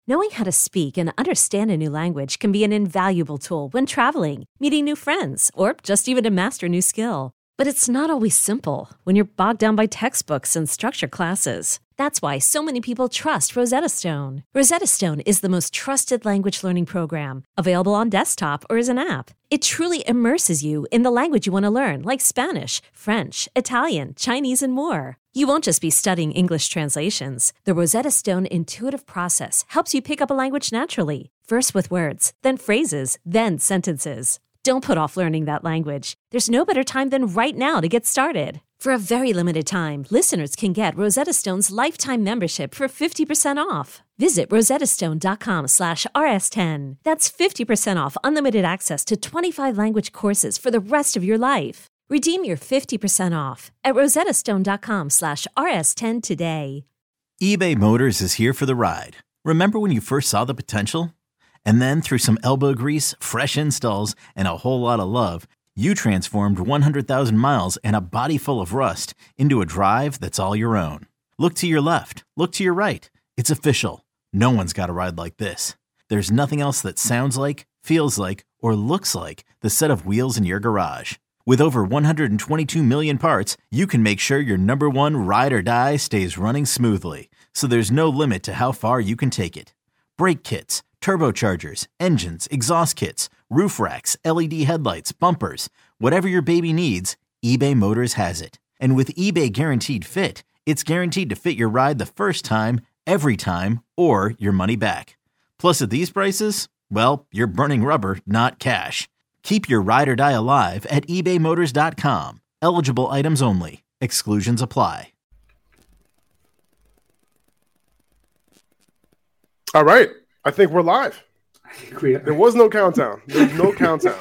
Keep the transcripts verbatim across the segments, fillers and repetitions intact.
Knowing how to speak and understand a new language can be an invaluable tool when traveling, meeting new friends, or just even to master a new skill. But it's not always simple when you're bogged down by textbooks and structured classes. That's why so many people trust Rosetta Stone. Rosetta Stone is the most trusted language learning program, available on desktop or as an app. It truly immerses you in the language you want to learn, like Spanish, French, Italian, Chinese, and more. You won't just be studying English translations. The Rosetta Stone intuitive process helps you pick up a language naturally, first with words, then phrases, then sentences. Don't put off learning that language. There's no better time than right now to get started. For a very limited time, listeners can get Rosetta Stone's lifetime membership for fifty percent off. Visit rosettastone.com slash rs10. That's fifty percent off unlimited access to twenty-five language courses for the rest of your life. Redeem your fifty percent off at rosettastone.com slash rs10 today. eBay Motors is here for the ride. Remember when you first saw the potential? And then through some elbow grease, fresh installs, and a whole lot of love, you transformed one hundred thousand miles and a body full of rust into a drive that's all your own. Look to your left. Look to your right. It's official. No one's got a ride like this. There's nothing else that sounds like, feels like, or looks like the set of wheels in your garage. With over one hundred twenty-two million parts, you can make sure your number one ride or die stays running smoothly. So there's no limit to how far you can take it. Brake kits, turbochargers, engines, exhaust kits, roof racks, L E D headlights, bumpers, whatever your baby needs, eBay Motors has it. And with eBay Guaranteed Fit, it's guaranteed to fit your ride the first time, every time, or your money back. Plus at these prices, well, you're burning rubber, not cash. Keep your ride or die alive at ebay motors dot com. Eligible items only. Exclusions apply. All right. I think we're live. There was no countdown. There's no countdown.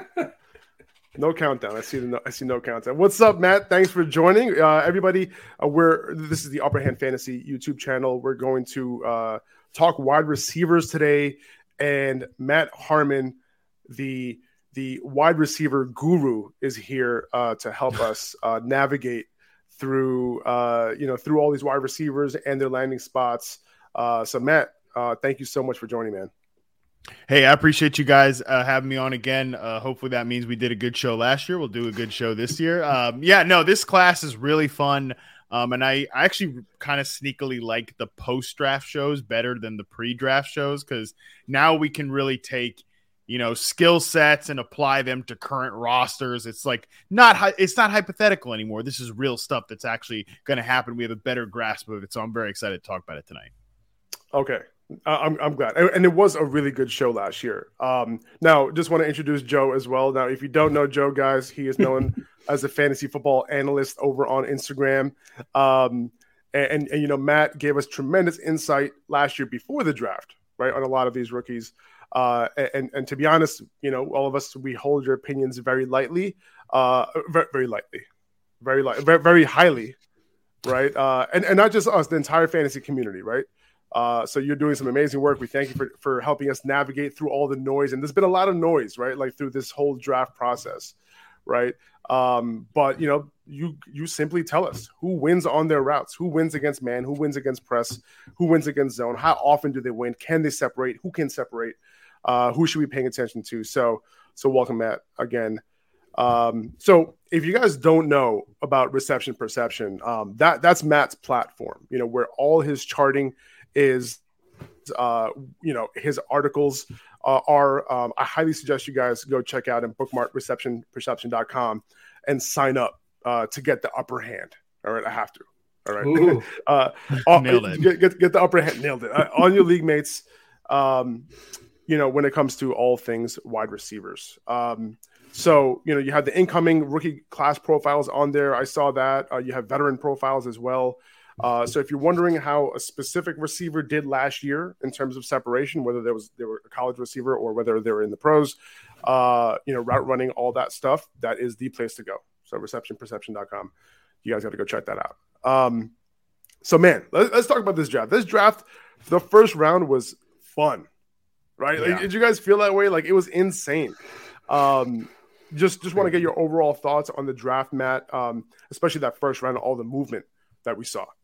No countdown. I see the no, I see no countdown. What's up, Matt? Thanks for joining, uh, everybody. Uh, we're this is the Upper Hand Fantasy YouTube channel. We're going to uh, talk wide receivers today, and Matt Harmon, the the wide receiver guru, is here uh, to help us uh, navigate through uh, you know through all these wide receivers and their landing spots. Uh, so, Matt. Uh, thank you so much for joining, man. Hey, I appreciate you guys uh, having me on again. Uh, hopefully that means we did a good show last year. We'll do a good show this year. Um, yeah, no, this class is really fun. Um, and I, I actually kind of sneakily like the post-draft shows better than the pre-draft shows because now we can really take, you know, skill sets and apply them to current rosters. It's like not it's not hypothetical anymore. This is real stuff that's actually going to happen. We have a better grasp of it. So I'm very excited to talk about it tonight. Okay. Uh, I'm I'm glad. And it was a really good show last year. Um, now, just want to introduce Joe as well. Now, if you don't know Joe, guys, he is known as a fantasy football analyst over on Instagram. Um, and, and, and, you know, Matt gave us tremendous insight last year before the draft, right, on a lot of these rookies. Uh, and, and to be honest, you know, all of us, we hold your opinions very lightly, uh, very, very lightly, very, light, very, very highly, right? Uh, and, and not just us, the entire fantasy community, right? Uh, so you're doing some amazing work. We thank you for, for helping us navigate through all the noise. And there's been a lot of noise, right? Like through this whole draft process, right? Um, but, you know, you you simply tell us who wins on their routes, who wins against man, who wins against press, who wins against zone, how often do they win? Can they separate? Who can separate? Uh, who should we be paying attention to? So, so welcome, Matt, again. Um, so if you guys don't know about Reception Perception, um, that that's Matt's platform, you know, where all his charting is, uh, you know, his articles uh, are, um, I highly suggest you guys go check out and bookmark reception perception dot com and sign up uh, to get the upper hand. All right. I have to. All right. uh, Nailed it. Get, get, get the upper hand. Nailed it. Uh, on your league mates, um, you know, when it comes to all things wide receivers. Um, so, you know, you have the incoming rookie class profiles on there. I saw that. Uh, you have veteran profiles as well. Uh, so if you're wondering how a specific receiver did last year in terms of separation, whether there was they were a college receiver or whether they were in the pros, uh, you know, route running, all that stuff, that is the place to go. So reception perception dot com. You guys got to go check that out. Um, so, man, let, let's talk about this draft. This draft, the first round was fun, right? Yeah. Like, did you guys feel that way? Like, it was insane. Um, just just want to get your overall thoughts on the draft, Matt, um, especially that first round, all the movement that we saw.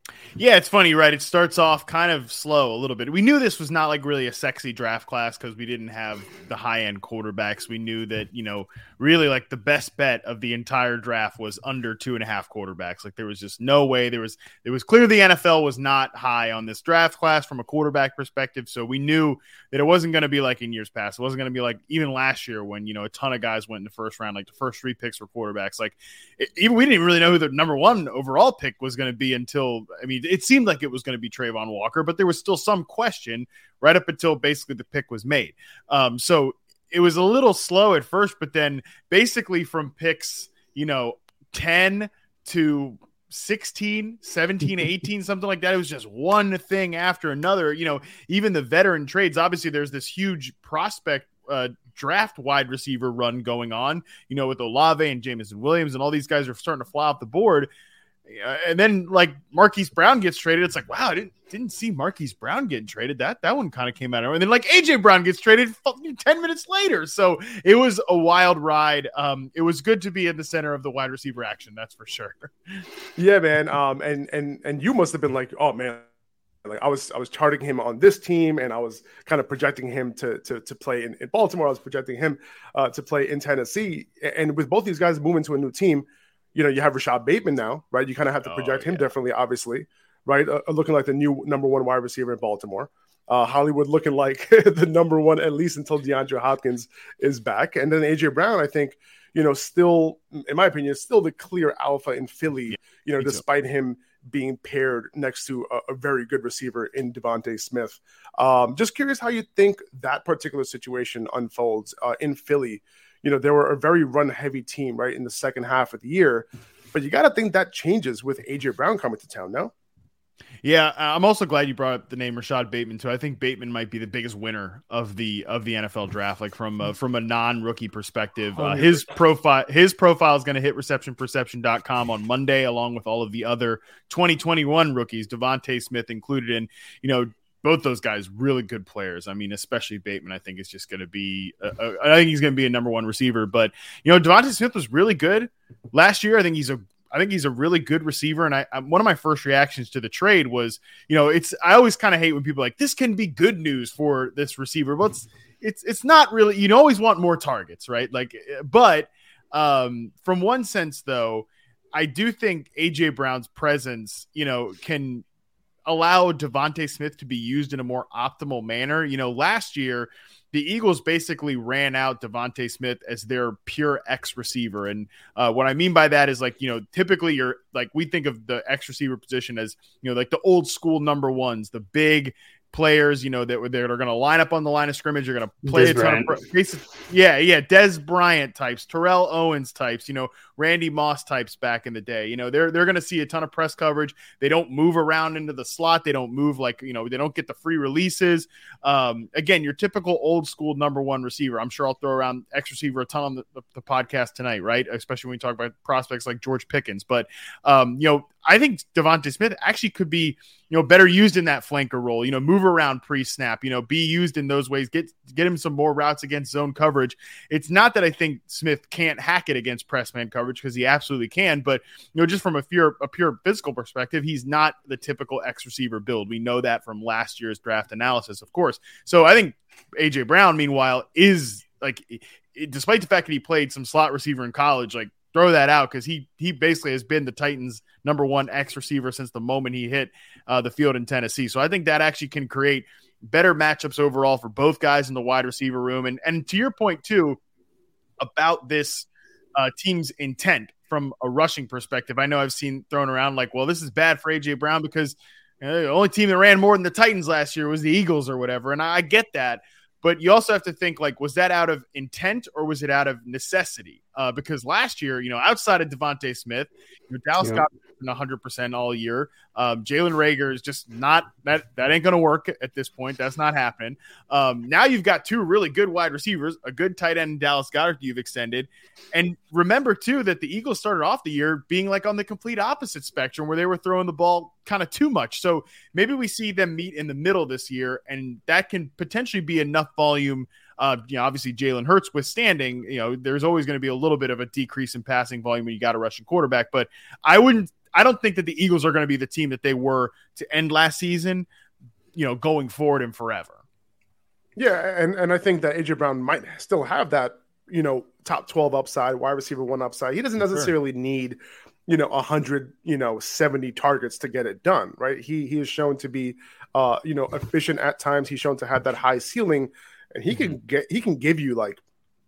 Yeah, it's funny, right? It starts off kind of slow a little bit. We knew this was not like really a sexy draft class because we didn't have the high end quarterbacks. We knew that, you know, really like the best bet of the entire draft was under two and a half quarterbacks. Like there was just no way. There was it was clear the N F L was not high on this draft class from a quarterback perspective. So we knew that it wasn't going to be like in years past. It wasn't going to be like even last year when, you know, a ton of guys went in the first round, like the first three picks were quarterbacks. Like it, even we didn't even really know who the number one overall pick was going to be until, I mean, it seemed like it was going to be Trayvon Walker, but there was still some question right up until basically the pick was made. Um, so it was a little slow at first, but then basically from picks, you know, ten to sixteen, seventeen, eighteen, something like that. It was just one thing after another. You know, even the veteran trades, obviously there's this huge prospect uh, draft wide receiver run going on, you know, with Olave and Jameson Williams and all these guys are starting to fly off the board. Uh, and then like Marquise Brown gets traded. It's like, wow, I didn't, didn't see Marquise Brown getting traded. That that one kind of came out. And then like A J Brown gets traded ten minutes later. So it was a wild ride. Um, it was good to be in the center of the wide receiver action. That's for sure. Yeah, man. Um, and, and, and you must've been like, oh man, like I was, I was charting him on this team and I was kind of projecting him to, to, to play in, in Baltimore. I was projecting him uh, to play in Tennessee. And with both these guys moving to a new team, you know, you have Rashad Bateman now, right? You kind of have to project oh, yeah. him differently, obviously, right? Uh, looking like the new number one wide receiver in Baltimore. Uh, Hollywood looking like the number one, at least until DeAndre Hopkins is back. And then A J Brown, I think, you know, still, in my opinion, is still the clear alpha in Philly, yeah, you know, despite too. him being paired next to a, a very good receiver in Devontae Smith. Um, just curious how you think that particular situation unfolds uh, in Philly. You know, they were a very run-heavy team, right, in the second half of the year. But you got to think that changes with A J Brown coming to town, no? Yeah, I'm also glad you brought up the name Rashad Bateman too. I think Bateman might be the biggest winner of the of the N F L draft, like from a, from a non-rookie perspective. Uh, his profile his profile is going to hit reception perception dot com on Monday, along with all of the other twenty twenty-one rookies, Devontae Smith included. And you know, both those guys, really good players. I mean, especially Bateman, I think is just going to be, a, a, I think he's going to be a number one receiver. But, you know, Devontae Smith was really good last year. I think he's a, I think he's a really good receiver. And I, I one of my first reactions to the trade was, you know, it's, I always kind of hate when people are like, this can be good news for this receiver. But it's, it's, it's not really, you always want more targets, right? Like, but um, from one sense though, I do think A J Brown's presence, you know, can allow Devontae Smith to be used in a more optimal manner. You know, last year, the Eagles basically ran out Devontae Smith as their pure X receiver. And uh, what I mean by that is like, you know, typically you're like, we think of the X receiver position as, you know, like the old school number ones, the big players, you know, that were there are going to line up on the line of scrimmage. You're going to play Des a ton Bryant. of yeah, yeah, Des Bryant types, Terrell Owens types, you know, Randy Moss types back in the day. You know, they're they're going to see a ton of press coverage. They don't move around into the slot. They don't move like, you know, they don't get the free releases. Um, again, your typical old school number one receiver. I'm sure I'll throw around X receiver a ton on the, the, the podcast tonight, right? Especially when we talk about prospects like George Pickens. But um, you know, I think Devontae Smith actually could be, you know, better used in that flanker role, you know, move around pre-snap, you know, be used in those ways, get get him some more routes against zone coverage. It's not that I think Smith can't hack it against press man coverage, because he absolutely can, but, you know, just from a pure, a pure physical perspective, he's not the typical X receiver build. We know that from last year's draft analysis, of course. So I think A J Brown, meanwhile, is like, it, despite the fact that he played some slot receiver in college, like, throw that out, because he he basically has been the Titans' number one X receiver since the moment he hit uh, the field in Tennessee. So I think that actually can create better matchups overall for both guys in the wide receiver room. And and to your point too about this uh, team's intent from a rushing perspective, I know I've seen thrown around like, well, this is bad for A J Brown because you know, the only team that ran more than the Titans last year was the Eagles or whatever. And I get that. But you also have to think, like, was that out of intent or was it out of necessity? Uh, because last year, you know, outside of Devontae Smith, you know, Dallas yeah. got one hundred percent all year. Um, Jalen Reagor is just not that – that ain't going to work at this point. That's not happening. Um, now you've got two really good wide receivers, a good tight end in Dallas Goedert you've extended. And remember, too, that the Eagles started off the year being, like, on the complete opposite spectrum where they were throwing the ball kind of too much. So maybe we see them meet in the middle this year, and that can potentially be enough volume. Uh, you know, obviously Jalen Hurts withstanding, you know, there's always going to be a little bit of a decrease in passing volume when you got a rushing quarterback, but I wouldn't, I don't think that the Eagles are going to be the team team that they were to end last season, you know, going forward and forever. Yeah, and, and I think that A J Brown might still have that, you know, top twelve upside, wide receiver one upside. He doesn't necessarily sure. need, you know, one hundred, you know, seventy targets to get it done, right? He he is shown to be, uh, you know, efficient at times. He's shown to have that high ceiling, and he can get he can give you like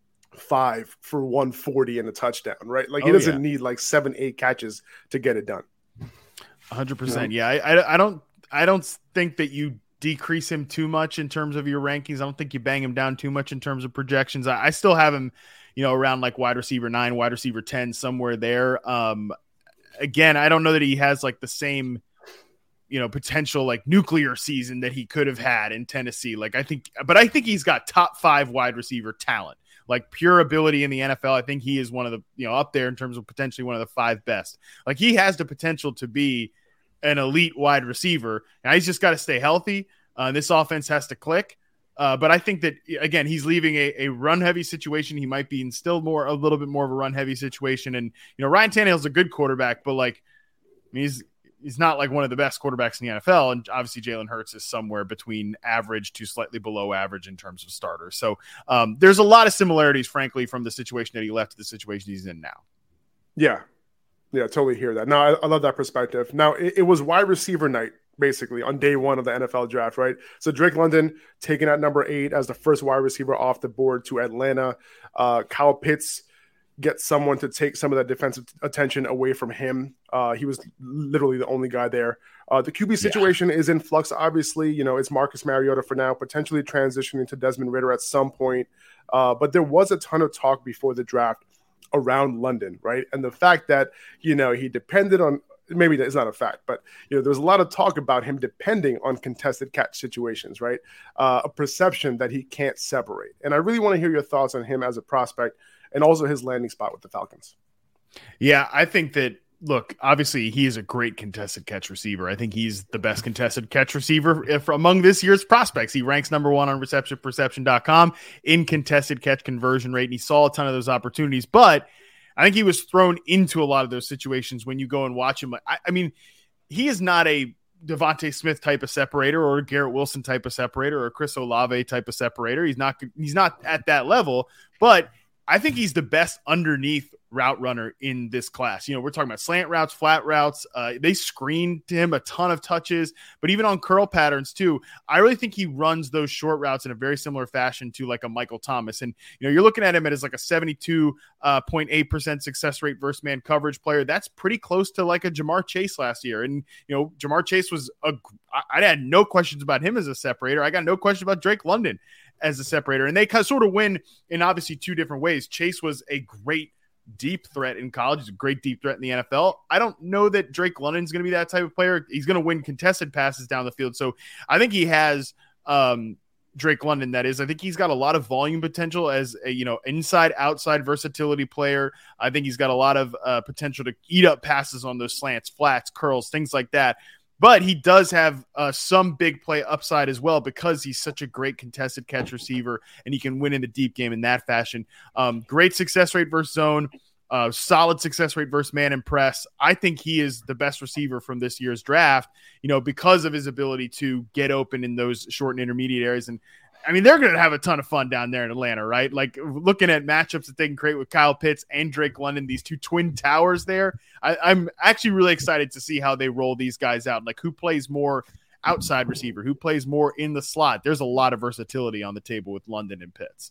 five for one forty and a touchdown, right? Like he oh, doesn't yeah. need like seven, eight catches to get it done. one hundred percent. Yeah, I, I I don't I don't think that you decrease him too much in terms of your rankings. I don't think you bang him down too much in terms of projections. I, I still have him, you know, around like wide receiver nine, wide receiver ten, somewhere there. Um, again, I don't know that he has like the same, you know, potential like nuclear season that he could have had in Tennessee. Like I think, but I think he's got top five wide receiver talent, like pure ability in the N F L. I think he is one of the, you know, up there in terms of potentially one of the five best. Like he has the potential to be an elite wide receiver. Now he's just got to stay healthy. Uh, this offense has to click. Uh, but I think that, again, he's leaving a, a run-heavy situation. He might be in still more, a little bit more of a run-heavy situation. And, you know, Ryan Tannehill's a good quarterback, but, like, I mean, he's he's not, like, one of the best quarterbacks in the N F L. And, obviously, Jalen Hurts is somewhere between average to slightly below average in terms of starters. So, um, there's a lot of similarities, frankly, from the situation that he left to the situation he's in now. Yeah. Yeah, totally hear that. No, I, I love that perspective. Now, it, it was wide receiver night, basically, on day one of the N F L draft, right? So Drake London taken at number eight as the first wide receiver off the board to Atlanta. Uh, Kyle Pitts gets someone to take some of that defensive attention away from him. Uh, he was literally the only guy there. Uh, the Q B situation yeah. is in flux, obviously. You know, it's Marcus Mariota for now, potentially transitioning to Desmond Ridder at some point. Uh, but there was a ton of talk before the draft around London, right? And the fact that, you know, he depended on, maybe that's not a fact, but, you know, there's a lot of talk about him depending on contested catch situations, right? Uh, a perception that he can't separate. And I really want to hear your thoughts on him as a prospect and also his landing spot with the Falcons. Yeah, I think that, look, obviously he is a great contested catch receiver. I think he's the best contested catch receiver if, among this year's prospects. He ranks number one on reception perception dot com in contested catch conversion rate, and he saw a ton of those opportunities. But I think he was thrown into a lot of those situations when you go and watch him. I, I mean, he is not a Devontae Smith type of separator or a Garrett Wilson type of separator or a Chris Olave type of separator. He's not, he's not at that level, but I think he's the best underneath route runner in this class. You know, we're talking about slant routes, flat routes. Uh, they screened him a ton of touches, but even on curl patterns too, I really think he runs those short routes in a very similar fashion to like a Michael Thomas. And, you know, you're looking at him as like a seventy-two point eight percent success rate versus man coverage player. That's pretty close to like a Jamar Chase last year. And, you know, Jamar Chase was a, I had no questions about him as a separator. I got no question about Drake London as a separator. And they kind of sort of win in obviously two different ways. Chase was a great deep threat in college. He's a great deep threat in the N F L. I don't know that Drake London's going to be that type of player. He's going to win contested passes down the field. So I think he has um, Drake London. That is, I think he's got a lot of volume potential as a, you know, inside outside versatility player. I think he's got a lot of uh, potential to eat up passes on those slants, flats, curls, things like that. But he does have uh, some big play upside as well because he's such a great contested catch receiver and he can win in the deep game in that fashion. Um, great success rate versus zone, uh, solid success rate versus man and press. I think he is the best receiver from this year's draft, you know, because of his ability to get open in those short and intermediate areas. And I mean, they're going to have a ton of fun down there in Atlanta, right? Like looking at matchups that they can create with Kyle Pitts and Drake London, these two twin towers there. I, I'm actually really excited to see how they roll these guys out. Like who plays more outside receiver, who plays more in the slot. There's a lot of versatility on the table with London and Pitts.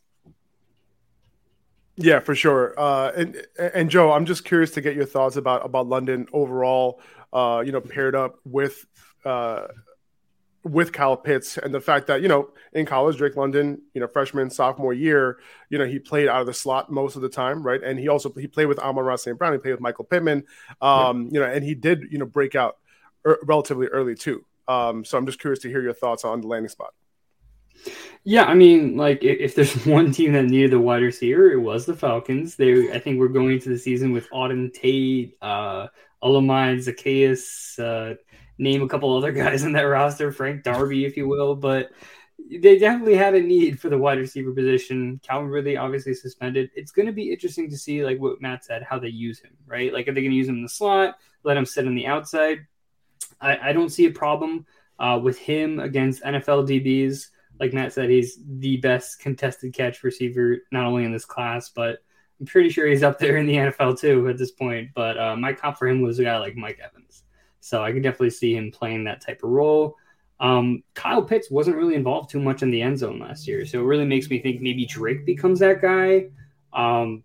Yeah, for sure. Uh, and, and Joe, I'm just curious to get your thoughts about, about London overall, uh, you know, paired up with, uh, with Kyle Pitts and the fact that, you know, in college, Drake London, you know, freshman, sophomore year, you know, he played out of the slot most of the time, right? And he also, he played with Amon-Ra Saint Brown, he played with Michael Pittman, um, yeah. you know, and he did, you know, break out er- relatively early too. Um, so I'm just curious to hear your thoughts on the landing spot. Yeah, I mean, like, if, if there's one team that needed a wide receiver, it was the Falcons. They, I think we're going into the season with Auden Tate, uh, Olamide Zacchaeus, uh, name a couple other guys in that roster, Frank Darby, if you will, but they definitely had a need for the wide receiver position. Calvin Ridley obviously suspended. It's going to be interesting to see, like what Matt said, how they use him, right? Like, are they going to use him in the slot, let him sit on the outside? I, I don't see a problem uh, with him against N F L D Bs. Like Matt said, he's the best contested catch receiver, not only in this class, but I'm pretty sure he's up there in the N F L too at this point. But uh, my comp for him was a guy like Mike Evans. So I could definitely see him playing that type of role. Um, Kyle Pitts wasn't really involved too much in the end zone last year. So it really makes me think maybe Drake becomes that guy. Um,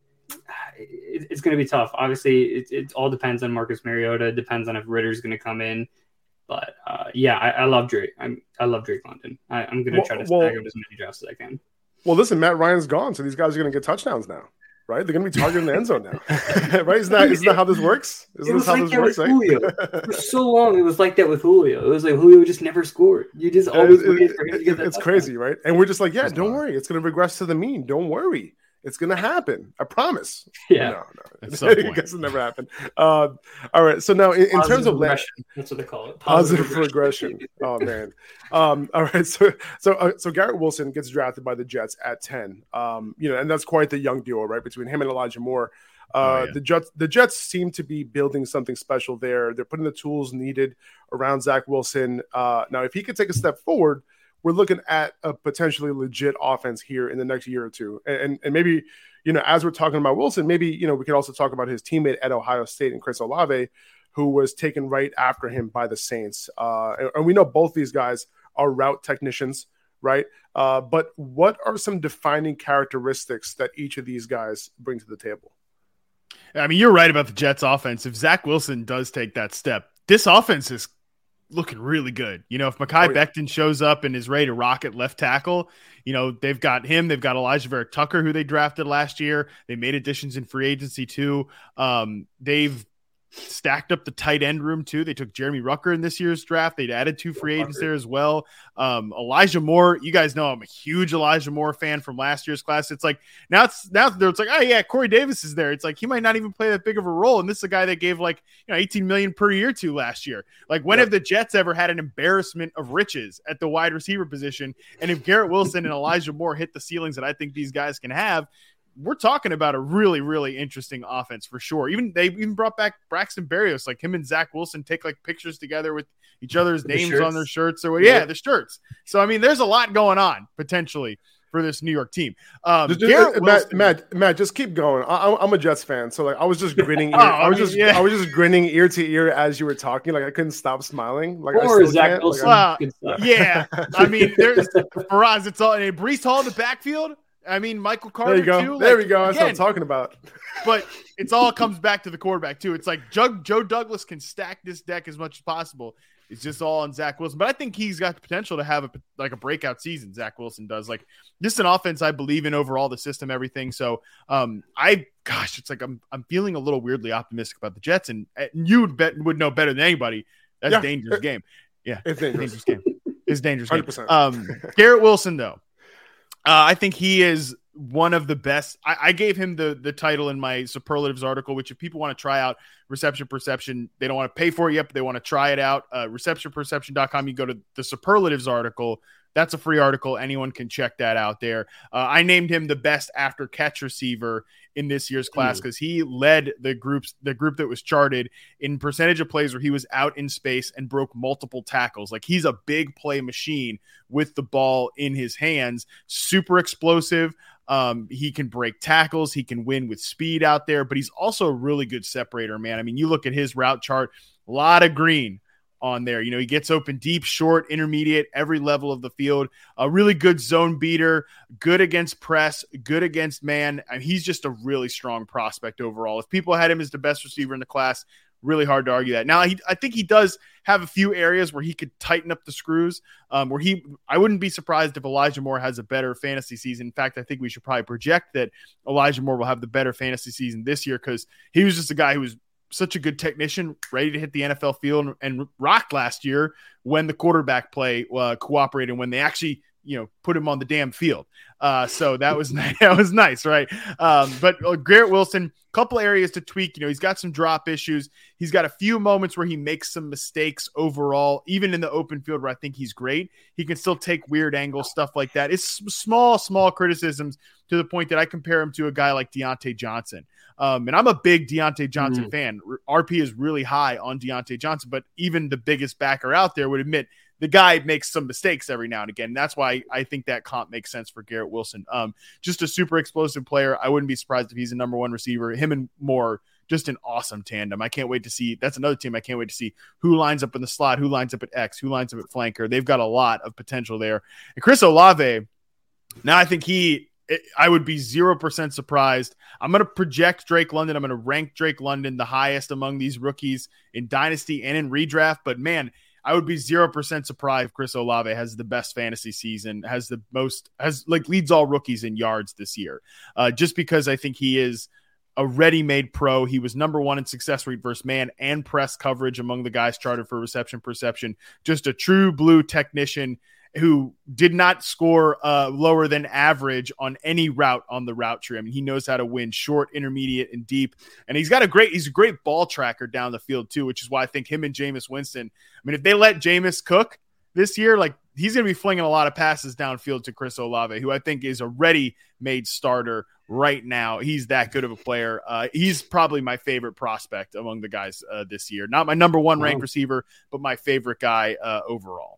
it, it's going to be tough. Obviously, it, it all depends on Marcus Mariota. It depends on if Ritter's going to come in. But uh, yeah, I, I love Drake. I'm, I love Drake London. I, I'm going to try to well, snag him as many drafts as I can. Well, listen, Matt Ryan's gone, so these guys are going to get touchdowns now, right? They're going to be targeting the end zone now, right? Isn't that isn't that how this works? Isn't this how like this works? Right? For so long, it was like that with Julio. It was like Julio just never scored. You just always it, waited it, for him it, to get that It's touchdown. crazy, right? And we're just like, yeah, don't worry, it's going to regress to the mean. Don't worry. It's going to happen. I promise. Yeah. No, no. I guess it never happened. Uh, all right. So now in, in terms of regression, that's what they call it. Positive, positive regression. Oh, man. Um, all right. So so uh, so Garrett Wilson gets drafted by the Jets at ten. Um, you know, and that's quite the young duo, right? Between him and Elijah Moore. Uh, oh, yeah. The Jets the Jets seem to be building something special there. They're putting the tools needed around Zach Wilson. Uh, now, if he could take a step forward, we're looking at a potentially legit offense here in the next year or two. And, and maybe, you know, as we're talking about Wilson, maybe, you know, we could also talk about his teammate at Ohio State and Chris Olave, who was taken right after him by the Saints. Uh, and, and we know both these guys are route technicians, right? Uh, but what are some defining characteristics that each of these guys bring to the table? I mean, you're right about the Jets offense. If Zach Wilson does take that step, this offense is looking really good. You know, if Mekhi oh, yeah. Becton shows up and is ready to rock at left tackle, you know, they've got him. They've got Elijah Vera Tucker, who they drafted last year. They made additions in free agency too. Um, they've stacked up the tight end room too. They took Jeremy Rucker in this year's draft. They'd added two free agents there as well. Um, Elijah Moore, you guys know I'm a huge Elijah Moore fan from last year's class. It's like now it's now it's like, oh yeah, Corey Davis is there. It's like he might not even play that big of a role. And this is a guy that gave like, you know, eighteen million per year to last year. Like when yep. have the Jets ever had an embarrassment of riches at the wide receiver position? And if Garrett Wilson and Elijah Moore hit the ceilings that I think these guys can have, we're talking about a really, really interesting offense for sure. Even they even brought back Braxton Berrios, like him and Zach Wilson take like pictures together with each other's the names shirts. on their shirts or yeah, yeah, the shirts. So, I mean, there's a lot going on potentially for this New York team. Um, just, just, Matt, Matt, Matt, just keep going. I, I'm a Jets fan. So like, I was just grinning. Ear, oh, I was just, yeah. I was just grinning ear to ear as you were talking. Like I couldn't stop smiling. Like or I Zach Wilson. Like, uh, yeah. I mean, there's for us, it's all and Breece Hall in the backfield. I mean, Michael Carter, there you go. too. There like, we go. That's again, what I'm talking about. But it's all comes back to the quarterback, too. It's like Joe, Joe Douglas can stack this deck as much as possible. It's just all on Zach Wilson. But I think he's got the potential to have a, like a breakout season, Zach Wilson does. Like, this is an offense I believe in overall, the system, everything. So, um, I, gosh, it's like I'm I'm feeling a little weirdly optimistic about the Jets. And, and you would, bet, would know better than anybody. That's yeah. a dangerous game. Yeah. It's dangerous. dangerous game. It's a dangerous one hundred percent. game. Um, Garrett Wilson, though. Uh, I think he is one of the best. I, I gave him the the title in my superlatives article, which if people want to try out reception perception, they don't want to pay for it yet, but they want to try it out. Uh, reception perception dot com. You go to the superlatives article. That's a free article. Anyone can check that out there. Uh, I named him the best after catch receiver in this year's class because he led the groups, the group that was charted in percentage of plays where he was out in space and broke multiple tackles. Like he's a big play machine with the ball in his hands, super explosive. Um, he can break tackles. He can win with speed out there, but he's also a really good separator, man. I mean, you look at his route chart, a lot of green on there. You know, he gets open deep, short, intermediate, every level of the field. A really good zone beater, good against press, good against man. I mean, he's just a really strong prospect overall. If people had him as the best receiver in the class, really hard to argue that. Now, he, I think he does have a few areas where he could tighten up the screws, um, where he, I wouldn't be surprised if Elijah Moore has a better fantasy season. In fact, I think we should probably project that Elijah Moore will have the better fantasy season this year because he was just a guy who was such a good technician, ready to hit the N F L field and, and rocked last year when the quarterback play uh, cooperated, when they actually you know, put him on the damn field. Uh, so that was nice. That was nice, right? Um, but uh, Garrett Wilson, couple areas to tweak. You know, he's got some drop issues. He's got a few moments where he makes some mistakes overall, even in the open field where I think he's great. He can still take weird angles, stuff like that. It's small, small criticisms to the point that I compare him to a guy like Deontay Johnson. Um, and I'm a big Deontay Johnson mm. fan. R P is really high on Deontay Johnson, but even the biggest backer out there would admit the guy makes some mistakes every now and again. That's why I think that comp makes sense for Garrett Wilson. Um, just a super explosive player. I wouldn't be surprised if he's a number one receiver. Him and Moore, just an awesome tandem. I can't wait to see. That's another team I can't wait to see who lines up in the slot, who lines up at X, who lines up at flanker. They've got a lot of potential there. And Chris Olave, now I think he – I would be zero percent surprised. I'm going to project Drake London. I'm going to rank Drake London the highest among these rookies in Dynasty and in redraft. But, man – I would be zero percent surprised if Chris Olave has the best fantasy season, has the most, has like leads all rookies in yards this year. Uh, just because I think he is a ready-made pro. He was number one in success rate versus man and press coverage among the guys charted for reception perception. Just a true blue technician who did not score uh, lower than average on any route on the route tree. I mean, he knows how to win short, intermediate, and deep. And he's got a great, he's a great ball tracker down the field too, which is why I think him and Jameis Winston, I mean, if they let Jameis cook this year, like he's going to be flinging a lot of passes downfield to Chris Olave, who I think is a ready-made starter right now. He's that good of a player. Uh, he's probably my favorite prospect among the guys uh, this year. Not my number one ranked wow. receiver, but my favorite guy uh, overall.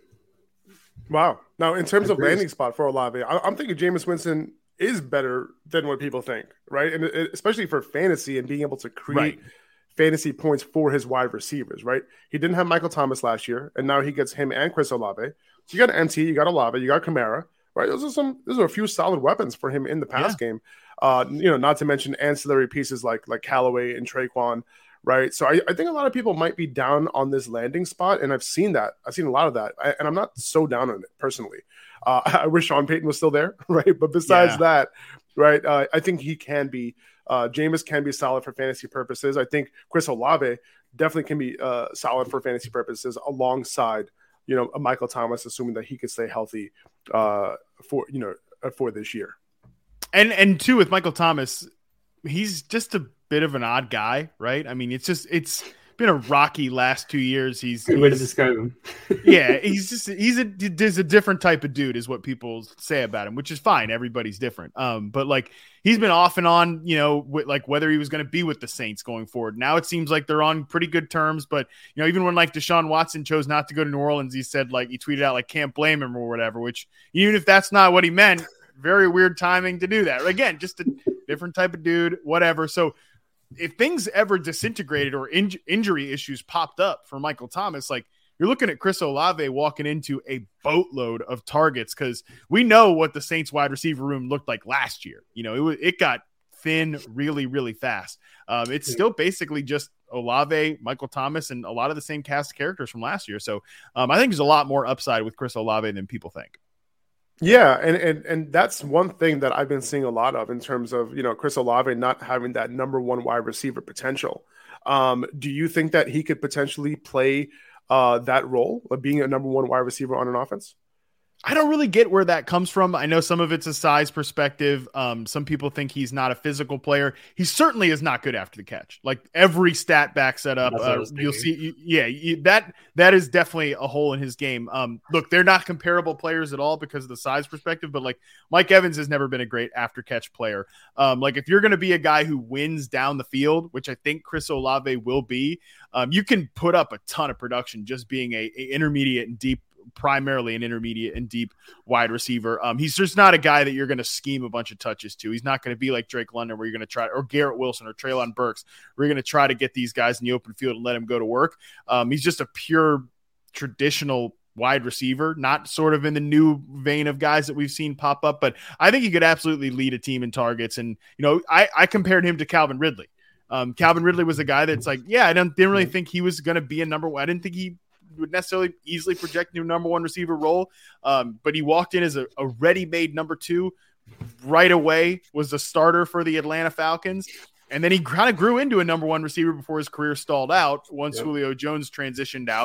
Wow. Now, in terms of landing spot for Olave, I'm thinking Jameis Winston is better than what people think, right? And especially for fantasy and being able to create right. fantasy points for his wide receivers, right? He didn't have Michael Thomas last year, and now he gets him and Chris Olave. So you got M T, you got Olave, you got Kamara, right? Those are some, those are a few solid weapons for him in the pass yeah. game. Uh, you know, not to mention ancillary pieces like like Callaway and Traquan. Right. So I, I think a lot of people might be down on this landing spot. And I've seen that. I've seen a lot of that. I, and I'm not so down on it personally. Uh, I wish Sean Payton was still there. Right. But besides yeah. that, right, uh, I think he can be uh, Jameis can be solid for fantasy purposes. I think Chris Olave definitely can be uh, solid for fantasy purposes alongside, you know, Michael Thomas, assuming that he could stay healthy uh, for, you know, for this year. And, and two, with Michael Thomas, he's just a bit of an odd guy, right? I mean, it's just it's been a rocky last two years. He's good way to describe him. yeah, he's just he's a there's a different type of dude, is what people say about him, which is fine. Everybody's different. Um, but like he's been off and on, you know, with, like whether he was going to be with the Saints going forward. Now it seems like they're on pretty good terms. But you know, even when like Deshaun Watson chose not to go to New Orleans, he said like he tweeted out like can't blame him or whatever. Which even if that's not what he meant, very weird timing to do that. Again, just a different type of dude, whatever. So if things ever disintegrated or in- injury issues popped up for Michael Thomas, like you're looking at Chris Olave walking into a boatload of targets, because we know what the Saints wide receiver room looked like last year. You know, it was, it got thin really, really fast. Um, it's still basically just Olave, Michael Thomas, and a lot of the same cast of characters from last year. So um, I think there's a lot more upside with Chris Olave than people think. Yeah, and, and and that's one thing that I've been seeing a lot of in terms of, you know, Chris Olave not having that number one wide receiver potential. Um, do you think that he could potentially play uh, that role of being a number one wide receiver on an offense? I don't really get where that comes from. I know some of it's a size perspective. Um, some people think he's not a physical player. He certainly is not good after the catch. Like every stat backs that up. Uh, you'll see. You, yeah, you, that that is definitely a hole in his game. Um, look, they're not comparable players at all because of the size perspective. But like Mike Evans has never been a great after catch player. Um, like if you're going to be a guy who wins down the field, which I think Chris Olave will be, um, you can put up a ton of production just being a, a intermediate and deep. Primarily an intermediate and deep wide receiver. Um, he's just not a guy that you're going to scheme a bunch of touches to. He's not going to be like Drake London, where you're going to try, or Garrett Wilson or Treylon Burks, where you're going to try to get these guys in the open field and let him go to work. Um, he's just a pure traditional wide receiver, not sort of in the new vein of guys that we've seen pop up. But I think he could absolutely lead a team in targets. And, you know, I, I compared him to Calvin Ridley. Um, Calvin Ridley was a guy that's like, yeah, I didn't, didn't really think he was going to be a number one. I didn't think he would necessarily easily project new number one receiver role. Um, but he walked in as a, a ready-made number two right away, was the starter for the Atlanta Falcons. And then he kind of grew into a number one receiver before his career stalled out once yep. Julio Jones transitioned out.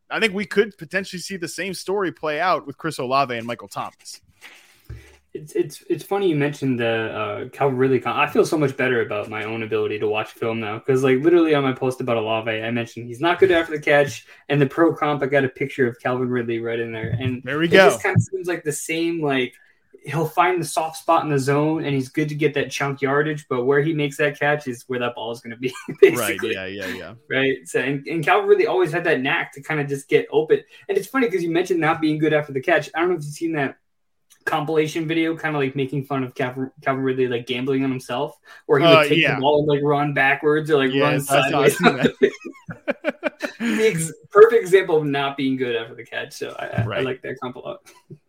I think we could potentially see the same story play out with Chris Olave and Michael Thomas. It's it's it's funny you mentioned the uh, Calvin Ridley. Con- I feel so much better about my own ability to watch film now because, like, literally on my post about Olave, I mentioned he's not good after the catch, and the pro comp I got a picture of Calvin Ridley right in there, and there we it go. Just kind of seems like the same. Like he'll find the soft spot in the zone, and he's good to get that chunk yardage, but where he makes that catch is where that ball is going to be. Basically. Right? Yeah, yeah, yeah. Right. So and, and Calvin Ridley always had that knack to kind of just get open, and it's funny because you mentioned not being good after the catch. I don't know if you've seen that compilation video kind of like making fun of Calvin, Calvin Ridley like gambling on himself where he would uh, take yeah. the ball and like run backwards or like yeah, run sideways. The ex- perfect example of not being good after the catch. So I, right. I, I like that comp a lot.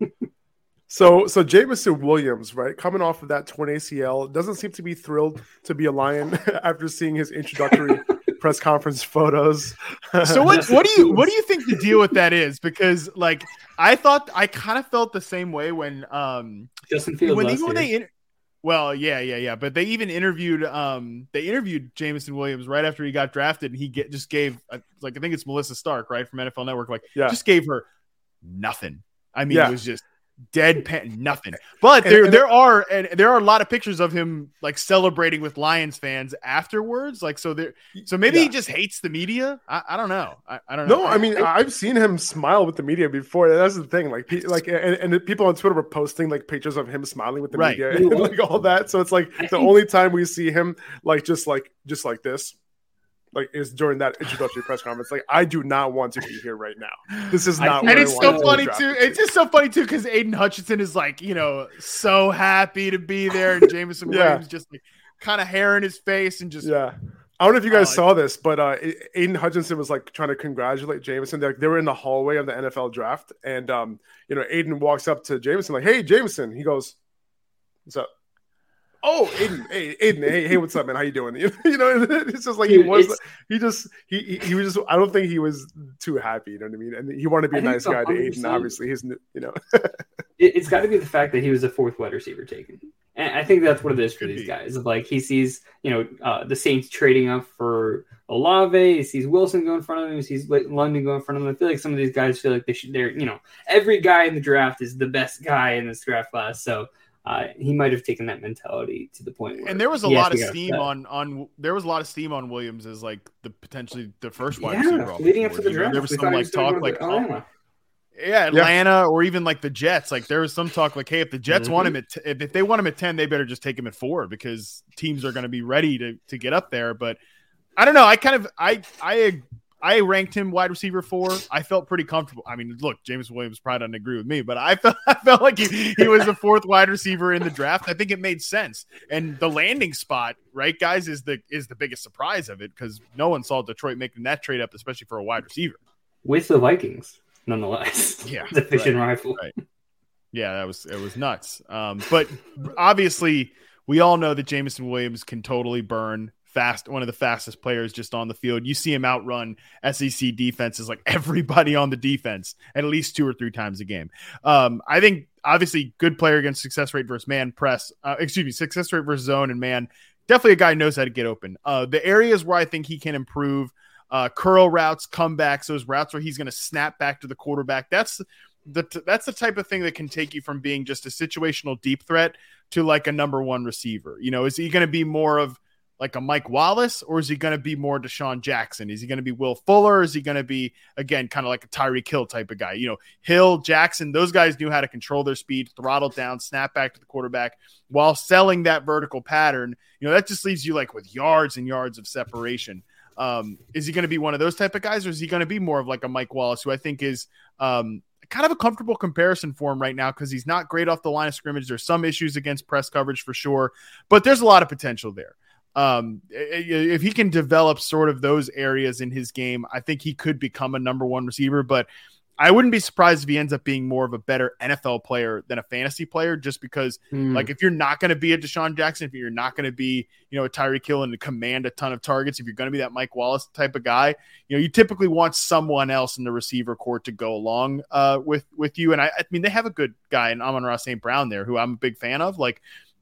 So, so Jameson Williams, right, coming off of that torn A C L, doesn't seem to be thrilled to be a Lion after seeing his introductory press conference photos. So, what what do you what do you think the deal with that is? Because, like, I thought I kind of felt the same way when um Justin Fields when, last even when year. they inter- well, yeah, yeah, yeah, but they even interviewed um they interviewed Jameson Williams right after he got drafted, and he get just gave uh, like I think it's Melissa Stark, right, from N F L Network, like yeah. just gave her nothing. I mean, yeah. it was just deadpan nothing. But there and there are and there are a lot of pictures of him like celebrating with Lions fans afterwards. Like so there so maybe yeah. he just hates the media. I, I don't know. I, I don't know. No, I mean I, I've seen him smile with the media before. That's the thing. Like like and, and people on Twitter were posting like pictures of him smiling with the right. media and like all that. So it's like the only time we see him like just like just like this. Like is during that introductory press conference. Like I do not want to be here right now. This is not. And it's I so funny too. It's just so funny too because Aiden Hutchinson is like you know so happy to be there, and Jameson yeah. Williams just like kind of hair in his face and just yeah. I don't know if you guys uh, saw this, but uh, Aiden Hutchinson was like trying to congratulate Jameson. They, they were in the hallway of the N F L draft, and um, you know Aiden walks up to Jameson like, "Hey, Jameson." He goes, "What's up?" Oh, Aiden, hey, Aiden, hey, hey, what's up, man? How you doing? You know, it's just like he was. He just he he was just. I don't think he was too happy. You know what I mean? And he wanted to be a nice guy to Aiden. Obviously, he's you know. it, it's got to be the fact that he was a fourth wide receiver taken, and I think that's what it is for these guys. Like he sees, you know, uh, the Saints trading up for Olave. He sees Wilson go in front of him. He sees London go in front of him. I feel like some of these guys feel like they should. They're you know, every guy in the draft is the best guy in this draft class. So. Uh, he might have taken that mentality to the point where and there was a lot of steam on on there was a lot of steam on Williams as like the potentially the first wide yeah, receiver leading up to the draft. There was some like talk like Atlanta. yeah Atlanta yeah. or even like the Jets. Like there was some talk like, hey, if the Jets mm-hmm. want him at t- if, if they want him at ten, they better just take him at four because teams are going to be ready to to get up there. But I don't know. I kind of I I. I ranked him wide receiver four. I felt pretty comfortable. I mean, look, James Williams probably doesn't agree with me, but I felt I felt like he, he was the fourth wide receiver in the draft. I think it made sense. And the landing spot, right, guys, is the is the biggest surprise of it because no one saw Detroit making that trade up, especially for a wide receiver. With the Vikings, nonetheless. Yeah. The fishing right, rifle. Right. Yeah, that was it was nuts. Um, but obviously, we all know that Jameson Williams can totally burn. Fast, one of the fastest players just on the field. You see him outrun S E C defenses like everybody on the defense at least two or three times a game. Um, I think obviously good player against success rate versus man press. Uh, excuse me, success rate versus zone and man. Definitely a guy who knows how to get open. Uh, the areas where I think he can improve, uh, curl routes, comebacks, those routes where he's going to snap back to the quarterback. That's the that's the type of thing that can take you from being just a situational deep threat to like a number one receiver. You know, is he going to be more of like a Mike Wallace, or is he going to be more Deshaun Jackson? Is he going to be Will Fuller? Or is he going to be, again, kind of like a Tyreek Hill type of guy? You know, Hill, Jackson, those guys knew how to control their speed, throttle down, snap back to the quarterback while selling that vertical pattern. You know, that just leaves you like with yards and yards of separation. Um, is he going to be one of those type of guys, or is he going to be more of like a Mike Wallace, who I think is um, kind of a comfortable comparison for him right now because he's not great off the line of scrimmage. There's some issues against press coverage for sure, but there's a lot of potential there. Um, if he can develop sort of those areas in his game, I think he could become a number one receiver, but I wouldn't be surprised if he ends up being more of a better N F L player than a fantasy player, just because mm. like, if you're not going to be a Deshaun Jackson, if you're not going to be, you know, a Tyreek Hill and command a ton of targets, if you're going to be that Mike Wallace type of guy, you know, you typically want someone else in the receiver court to go along uh, with, with you. And I, I mean, they have a good guy in Amon-Ra Saint Brown there, who I'm a big fan of. Like,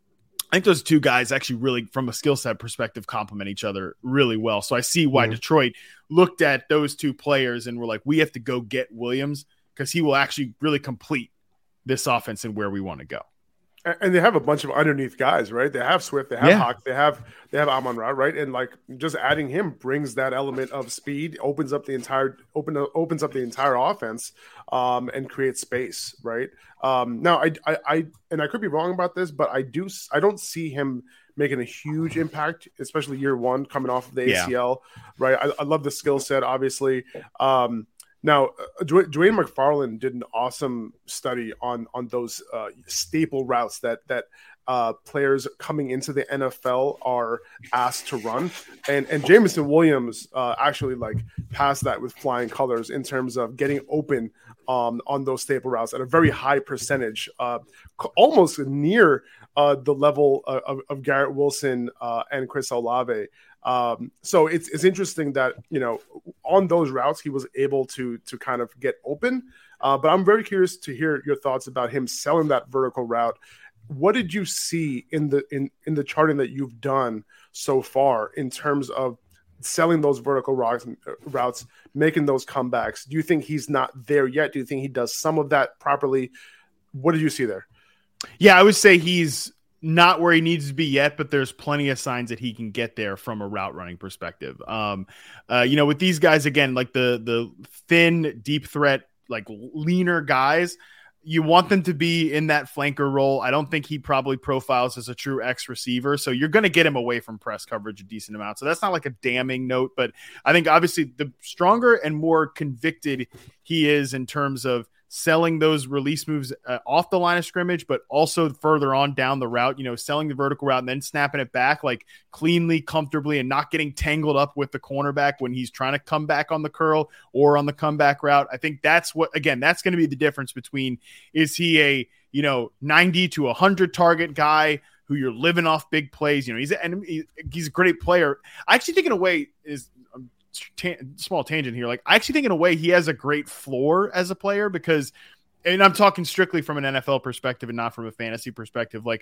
I think those two guys actually really, from a skill set perspective, complement each other really well. So I see why mm-hmm. Detroit looked at those two players and were like, we have to go get Williams because he will actually really complete this offense and where we want to go. And they have a bunch of underneath guys, right? They have Swift, they have yeah. Hawk, they have they have Amon-Ra, right? And like just adding him brings that element of speed, opens up the entire open opens up the entire offense, um, and creates space, right? Um, now, I, I, I, and I could be wrong about this, but I do, I don't see him making a huge impact, especially year one coming off of the A C L, yeah. right? I, I love the skill set, obviously. Um, Now, uh, Dwayne McFarland did an awesome study on on those uh, staple routes that that uh, players coming into the N F L are asked to run, and and Jameson Williams uh, actually like passed that with flying colors in terms of getting open um, on those staple routes at a very high percentage, uh, almost near uh, the level of, of, of Garrett Wilson uh, and Chris Olave. Um, so it's it's interesting that, you know, on those routes he was able to to kind of get open. Uh, but I'm very curious to hear your thoughts about him selling that vertical route. What did you see in the in in the charting that you've done so far in terms of selling those vertical routes, routes, making those comebacks? Do you think he's not there yet? Do you think he does some of that properly? What did you see there? Yeah, I would say he's not where he needs to be yet, but there's plenty of signs that he can get there from a route running perspective. Um, uh, you know, with these guys, again, like the the thin, deep threat, like leaner guys, you want them to be in that flanker role. I don't think he probably profiles as a true X receiver. So you're going to get him away from press coverage a decent amount. So that's not like a damning note, but I think obviously the stronger and more convicted he is in terms of selling those release moves uh, off the line of scrimmage, but also further on down the route, you know, selling the vertical route and then snapping it back like cleanly, comfortably, and not getting tangled up with the cornerback when he's trying to come back on the curl or on the comeback route. I think that's what, again, that's going to be the difference between, is he a, you know, ninety to one hundred target guy who you're living off big plays? You know, he's a, and he's a great player. I actually think in a way is, um, Ta- small tangent here. Like, I actually think in a way he has a great floor as a player because, and I'm talking strictly from an N F L perspective and not from a fantasy perspective. Like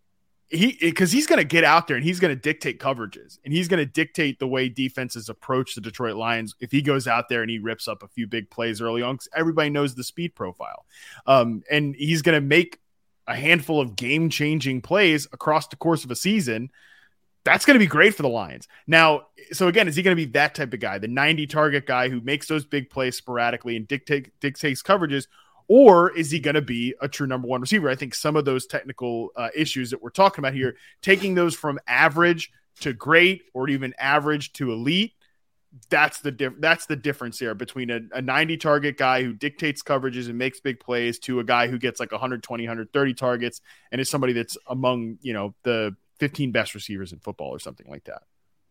he, because he's going to get out there and he's going to dictate coverages and he's going to dictate the way defenses approach the Detroit Lions. If he goes out there and he rips up a few big plays early on, because everybody knows the speed profile, um, and he's going to make a handful of game changing plays across the course of a season. That's going to be great for the Lions. Now, so again, is he going to be that type of guy, the ninety target guy who makes those big plays sporadically and dictate, dictates coverages, or is he going to be a true number one receiver? I think some of those technical uh, issues that we're talking about here, taking those from average to great or even average to elite, that's the diff- that's the difference there between a, a ninety target guy who dictates coverages and makes big plays to a guy who gets like one twenty, one thirty targets and is somebody that's among, you know, the fifteen best receivers in football or something like that.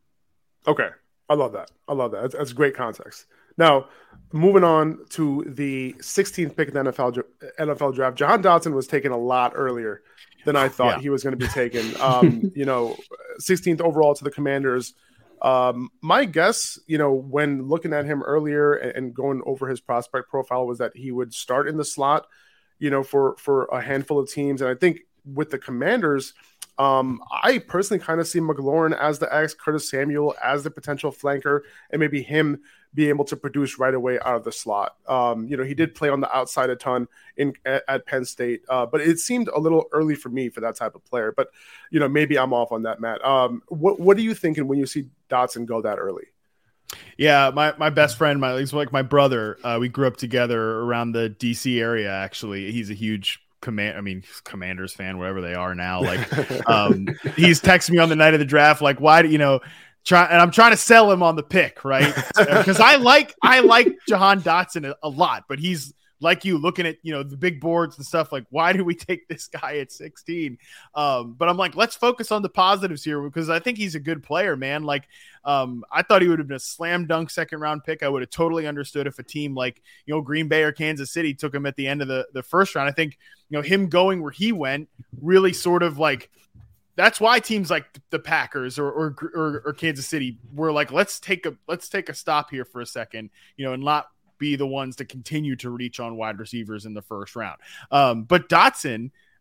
Okay. I love that. I love that. That's, that's great context. Now, moving on to the sixteenth pick in the N F L, N F L draft, Jahan Dotson was taken a lot earlier than I thought yeah. he was going to be taken. Um, you know, sixteenth overall to the Commanders. Um, my guess, you know, when looking at him earlier and, and going over his prospect profile was that he would start in the slot, you know, for, for a handful of teams. And I think with the Commanders, Um, I personally kind of see McLaurin as the X, Curtis Samuel as the potential flanker, and maybe him be able to produce right away out of the slot. Um, you know, he did play on the outside a ton in at, at Penn State, uh, but it seemed a little early for me for that type of player. But, you know, maybe I'm off on that, Matt. Um, what What are you thinking when you see Dotson go that early? Yeah, my, my best friend, my he's like my brother. Uh, we grew up together around the D C area. Actually, he's a huge command I mean Commanders fan, wherever they are now. Like um he's texting me on the night of the draft like, why do you know try and I'm trying to sell him on the pick, right? Because I like I like Jahan Dotson a, a lot, but he's like you looking at, you know, the big boards and stuff, like, why do we take this guy at sixteen? Um, but I'm like, let's focus on the positives here because I think he's a good player, man. Like, um, I thought he would have been a slam dunk second round pick. I would have totally understood if a team like, you know, Green Bay or Kansas City took him at the end of the, the first round. I think, you know, him going where he went really sort of like, that's why teams like the Packers or, or, or, or Kansas City were like, let's take a, let's take a stop here for a second, you know, and not be the ones to continue to reach on wide receivers in the first round. Um, but Dotson,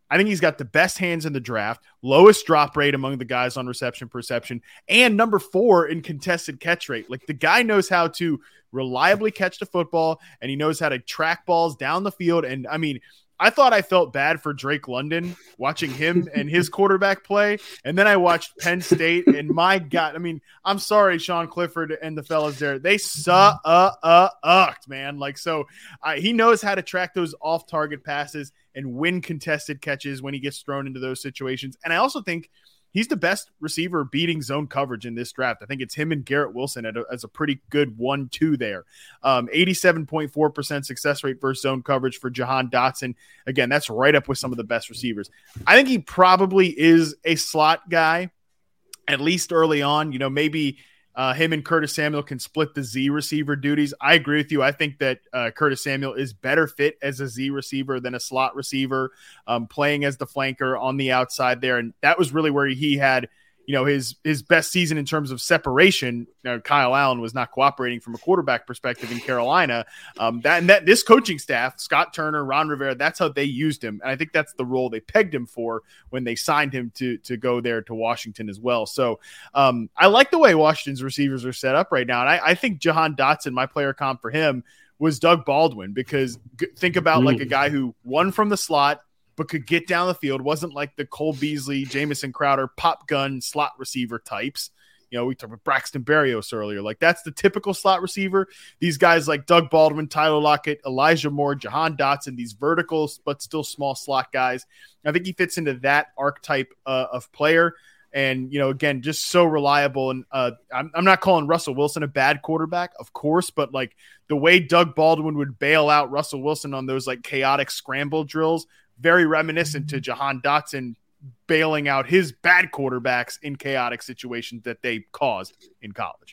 I think he's got the best hands in the draft, lowest drop rate among the guys on reception perception, and number four in contested catch rate. Like, the guy knows how to reliably catch the football, and he knows how to track balls down the field. And I mean, I thought I felt bad for Drake London watching him and his quarterback play. And then I watched Penn State, and my God, I mean, I'm sorry, Sean Clifford and the fellas there. They sucked, uh, uh, man. Like, so uh, he knows how to track those off-target passes and win contested catches when he gets thrown into those situations. And I also think he's the best receiver beating zone coverage in this draft. I think it's him and Garrett Wilson at a, as a pretty good one two there. Um, eighty-seven point four percent success rate versus zone coverage for Jahan Dotson. Again, that's right up with some of the best receivers. I think he probably is a slot guy, at least early on. You know, maybe uh, him and Curtis Samuel can split the Z receiver duties. I agree with you. I think that uh, Curtis Samuel is better fit as a Z receiver than a slot receiver, um, playing as the flanker on the outside there. And that was really where he had, you know, his his best season in terms of separation. You know, Kyle Allen was not cooperating from a quarterback perspective in Carolina. Um, that and that this coaching staff, Scott Turner, Ron Rivera, that's how they used him, and I think that's the role they pegged him for when they signed him to to go there to Washington as well. So um, I like the way Washington's receivers are set up right now, and I, I think Jahan Dotson, my player comp for him was Doug Baldwin, because g- think about mm. like a guy who won from the slot, but could get down the field, wasn't like the Cole Beasley, Jamison Crowder, pop gun slot receiver types. You know, we talked about Braxton Berrios earlier. Like, that's the typical slot receiver. These guys like Doug Baldwin, Tyler Lockett, Elijah Moore, Jahan Dotson, these vertical but still small slot guys. I think he fits into that archetype uh, of player. And, you know, again, just so reliable. And uh, I'm, I'm not calling Russell Wilson a bad quarterback, of course, but like the way Doug Baldwin would bail out Russell Wilson on those like chaotic scramble drills, very reminiscent to Jahan Dotson bailing out his bad quarterbacks in chaotic situations that they caused in college.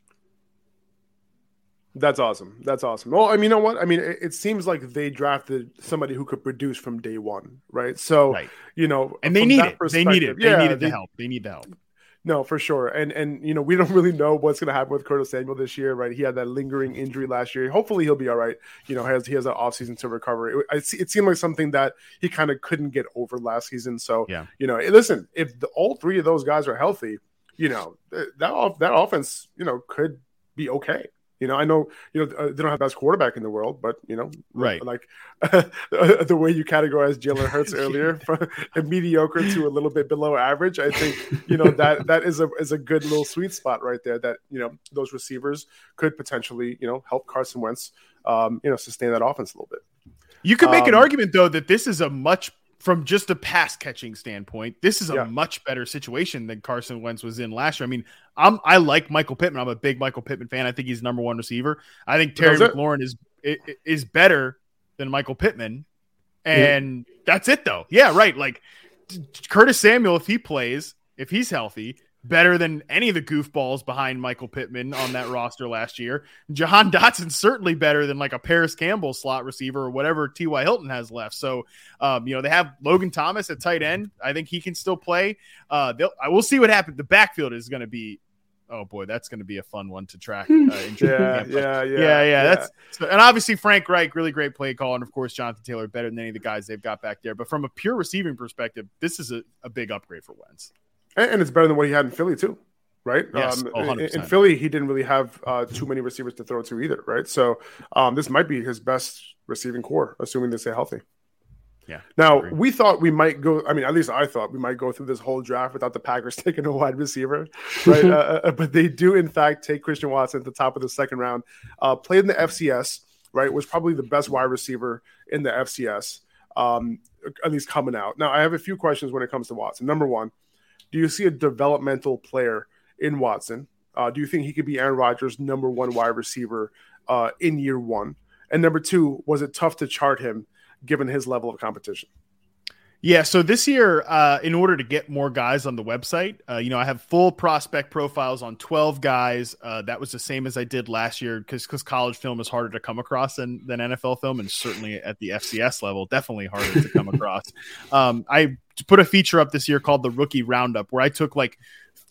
That's awesome. That's awesome. Well, I mean, you know what? I mean, it, it seems like they drafted somebody who could produce from day one, right? So, right. you know, and they need it. They need it. They yeah, needed the they, help. They need the help. No, for sure. And, and you know, we don't really know what's going to happen with Curtis Samuel this year, right? He had that lingering injury last year. Hopefully he'll be all right. You know, has he has an offseason to recover. It, it, it seemed like something that he kind of couldn't get over last season. So, yeah. you know, listen, if the, all three of those guys are healthy, you know, that off, that offense, you know, could be okay. You know, I know, you know, uh, they don't have the best quarterback in the world, but, you know, right. like uh, the way you categorized Jalen Hurts earlier from a mediocre to a little bit below average, I think, you know, that that is a is a good little sweet spot right there that, you know, those receivers could potentially, you know, help Carson Wentz, um, you know, sustain that offense a little bit. You could make um, an argument, though, that this is a much from just a pass catching standpoint, this is a yeah. much better situation than Carson Wentz was in last year. I mean, I'm I like Michael Pittman. I'm a big Michael Pittman fan. I think he's number one receiver. I think Terry that's McLaurin it. is is better than Michael Pittman, and yeah. that's it though. Yeah, right. Like Curtis Samuel, if he plays, if he's healthy, better than any of the goofballs behind Michael Pittman on that roster last year. Jahan Dotson certainly better than like a Paris Campbell slot receiver or whatever T Y Hilton has left. So, um, you know, they have Logan Thomas at tight end. I think he can still play. Uh, they'll, I will see what happens. The backfield is going to be, oh boy, that's going to be a fun one to track. Uh, in yeah, yeah, yeah, yeah, yeah, yeah. That's so, and obviously Frank Reich, really great play call, and of course Jonathan Taylor better than any of the guys they've got back there. But from a pure receiving perspective, this is a, a big upgrade for Wentz. And it's better than what he had in Philly too, right? Yes, um, oh, in, in Philly, he didn't really have uh, too many receivers to throw to either, right? So um, this might be his best receiving core, assuming they stay healthy. Yeah. Now, we thought we might go, I mean, at least I thought we might go through this whole draft without the Packers taking a wide receiver, right? uh, but they do, in fact, take Christian Watson at the top of the second round. Uh, played in the F C S, right? Was probably the best wide receiver in the F C S, um, at least coming out. Now, I have a few questions when it comes to Watson. Number one, do you see a developmental player in Watson? Uh, do you think he could be Aaron Rodgers' number one wide receiver uh, in year one? And number two, was it tough to chart him given his level of competition? Yeah, so this year, uh, in order to get more guys on the website, uh, you know, I have full prospect profiles on twelve guys. Uh, that was the same as I did last year because because college film is harder to come across than, than N F L film, and certainly at the F C S level, definitely harder to come across. Um, I put a feature up this year called the Rookie Roundup, where I took like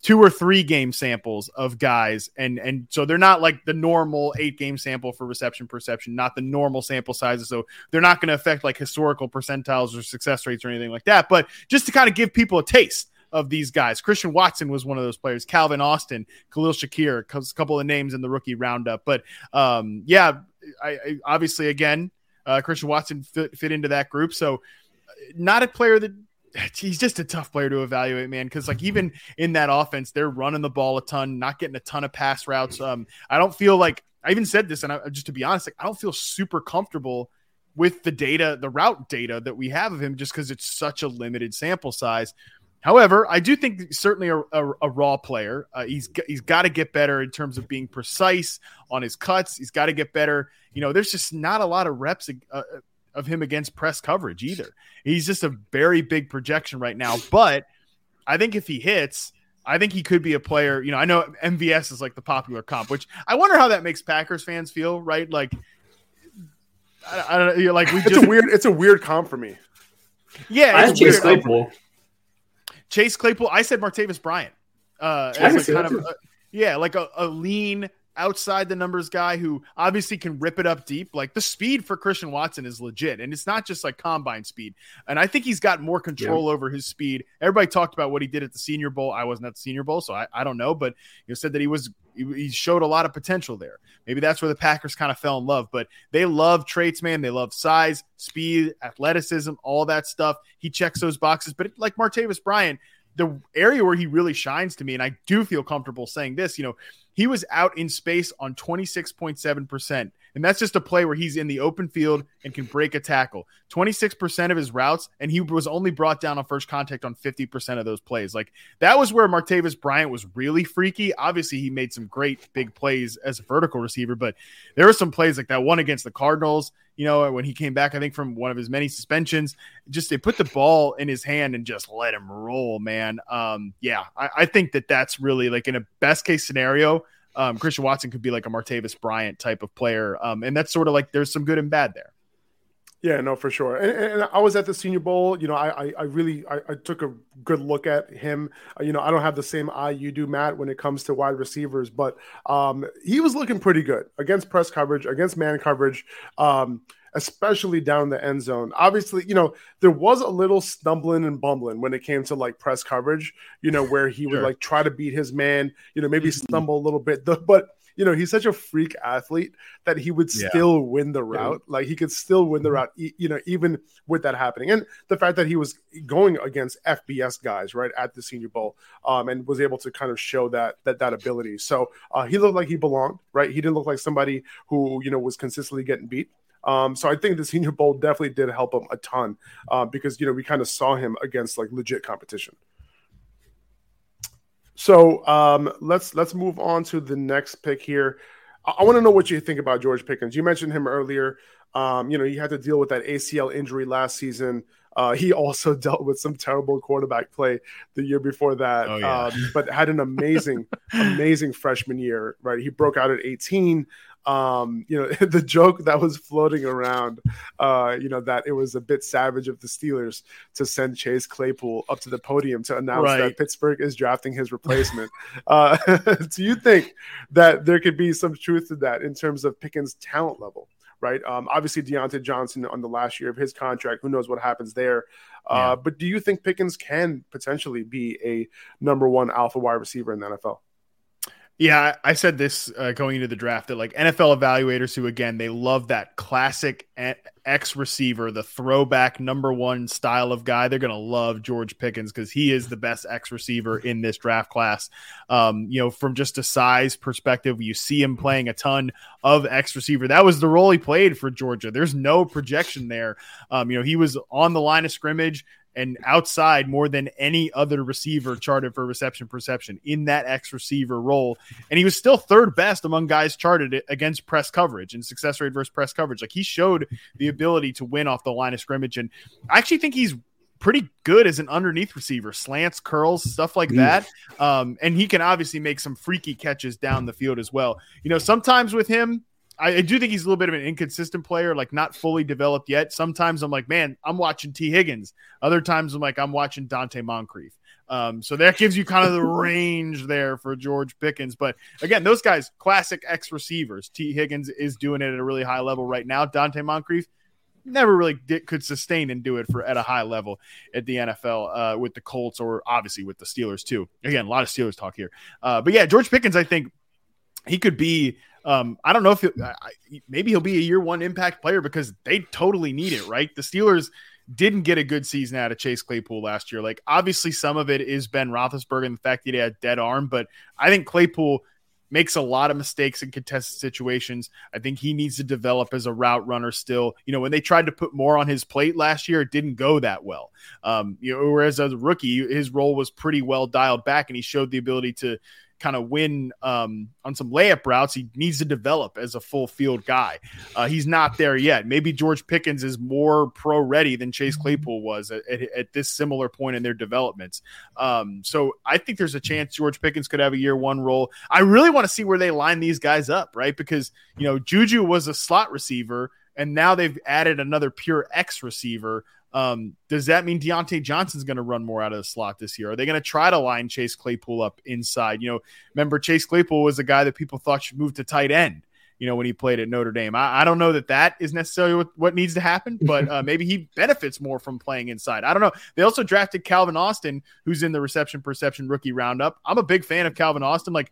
two or three game samples of guys. And, and so they're not like the normal eight game sample for reception perception, not the normal sample sizes. So they're not going to affect like historical percentiles or success rates or anything like that. But just to kind of give people a taste of these guys. Christian Watson was one of those players, Calvin Austin, Khalil Shakir, a couple of names in the rookie roundup. But um, yeah, I, I obviously, again, uh, Christian Watson fit, fit into that group. So not a player that he's just a tough player to evaluate, man. Cause like even in that offense, they're running the ball a ton, not getting a ton of pass routes. Um, I don't feel like I even said this, and I, just to be honest, like I don't feel super comfortable with the data, the route data that we have of him, just cause it's such a limited sample size. However, I do think certainly a, a, a raw player. Uh, he's he's got to get better in terms of being precise on his cuts. He's got to get better. You know, there's just not a lot of reps uh, of him against press coverage either. He's just a very big projection right now. But I think if he hits, I think he could be a player. You know, I know M V S is like the popular comp, which I wonder how that makes Packers fans feel, right? Like, I, I don't know. Like we it's just a weird. It's a weird comp for me. Yeah, I it's Chase weird. Claypool. Chase Claypool. I said Martavis Bryant. Uh, I can as see like kind that of, too. a, yeah, like a, a lean outside the numbers guy who obviously can rip it up deep. Like the speed for Christian Watson is legit, and it's not just like combine speed. And I think he's got more control yeah. over his speed. Everybody talked about what he did at the Senior Bowl. I wasn't at the Senior Bowl, so I, I don't know, but you said that he was he, he showed a lot of potential there. Maybe that's where the Packers kind of fell in love. But they love traits, man. They love size, speed, athleticism, all that stuff. He checks those boxes. But like Martavis Bryant, the area where he really shines to me, and I do feel comfortable saying this, you know, he was out in space on twenty-six point seven percent. And that's just a play where he's in the open field and can break a tackle. twenty-six percent of his routes, and he was only brought down on first contact on fifty percent of those plays. Like that was where Martavis Bryant was really freaky. Obviously, he made some great big plays as a vertical receiver, but there were some plays like that one against the Cardinals, you know, when he came back, I think from one of his many suspensions, just they put the ball in his hand and just let him roll, man. Um, yeah, I, I think that that's really like in a best case scenario, um, Christian Watson could be like a Martavis Bryant type of player. Um, and that's sort of like there's some good and bad there. Yeah, no, for sure. And, and I was at the Senior Bowl. You know, I I, I really I, I took a good look at him. Uh, you know, I don't have the same eye you do, Matt, when it comes to wide receivers, but um, he was looking pretty good against press coverage, against man coverage, um, especially down the end zone. Obviously, you know, there was a little stumbling and bumbling when it came to like press coverage. You know, where he would Sure. like try to beat his man. You know, maybe Mhm. stumble a little bit, but. You know, he's such a freak athlete that he would Yeah. still win the route. Like he could still win the route, e- you know, even with that happening. And the fact that he was going against F B S guys, right, at the Senior Bowl, um, and was able to kind of show that that that ability. So uh, he looked like he belonged, right? He didn't look like somebody who, you know, was consistently getting beat. Um, so I think the Senior Bowl definitely did help him a ton uh, because, you know, we kind of saw him against like legit competition. So um, let's let's move on to the next pick here. I, I want to know what you think about George Pickens. You mentioned him earlier. Um, you know, he had to deal with that A C L injury last season. Uh, he also dealt with some terrible quarterback play the year before that, Oh, yeah. um, but had an amazing, amazing freshman year. Right, he broke out at eighteen. Um, you know, the joke that was floating around, uh, you know, that it was a bit savage of the Steelers to send Chase Claypool up to the podium to announce Right. that Pittsburgh is drafting his replacement. uh, do you think that there could be some truth to that in terms of Pickens' talent level? Right. Um, obviously, Deontay Johnson on the last year of his contract. Who knows what happens there? Uh, Yeah. But do you think Pickens can potentially be a number one alpha wide receiver in the N F L? Yeah, I I said this uh, going into the draft that like N F L evaluators who, again, they love that classic X receiver, the throwback number one style of guy. They're going to love George Pickens because he is the best X receiver in this draft class. Um, you know, from just a size perspective, you see him playing a ton of X receiver. That was the role he played for Georgia. There's no projection there. Um, you know, he was on the line of scrimmage and outside more than any other receiver charted for reception perception in that X receiver role. And he was still third best among guys charted against press coverage and success rate versus press coverage. Like he showed the ability to win off the line of scrimmage. And I actually think he's pretty good as an underneath receiver, slants, curls, stuff like that. Um, and he can obviously make some freaky catches down the field as well. You know, sometimes with him, I, I do think he's a little bit of an inconsistent player, like not fully developed yet. Sometimes I'm like, man, I'm watching T. Higgins. Other times I'm like, I'm watching Dante Moncrief. Um, so that gives you kind of the range there for George Pickens. But again, those guys, classic X receivers. T. Higgins is doing it at a really high level right now. Dante Moncrief never really did, could sustain and do it for at a high level at the N F L uh, with the Colts or obviously with the Steelers too. Again, a lot of Steelers talk here. Uh, but yeah, George Pickens, I think he could be um, I don't know if it, I, maybe he'll be a year one impact player because they totally need it, right? The Steelers didn't get a good season out of Chase Claypool last year. Like obviously some of it is Ben Roethlisberger and the fact that he had a dead arm, but I think Claypool makes a lot of mistakes in contested situations. I think he needs to develop as a route runner still. You know, when they tried to put more on his plate last year, it didn't go that well. Um, you know, whereas as a rookie, his role was pretty well dialed back and he showed the ability to kind of win um, on some layup routes. He needs to develop as a full field guy. Uh, he's not there yet. Maybe George Pickens is more pro ready than Chase Claypool was at, at, at this similar point in their developments. Um, so I think there's a chance George Pickens could have a year one role. I really want to see where they line these guys up, right? Because, you know, Juju was a slot receiver and now they've added another pure X receiver. Um, does that mean Deontay Johnson's going to run more out of the slot this year? Are they going to try to line Chase Claypool up inside? You know, remember Chase Claypool was the guy that people thought should move to tight end, you know, when he played at Notre Dame. I, I don't know that that is necessarily what, what needs to happen, but uh, maybe he benefits more from playing inside. I don't know. They also drafted Calvin Austin, who's in the reception perception rookie roundup. I'm a big fan of Calvin Austin. Like,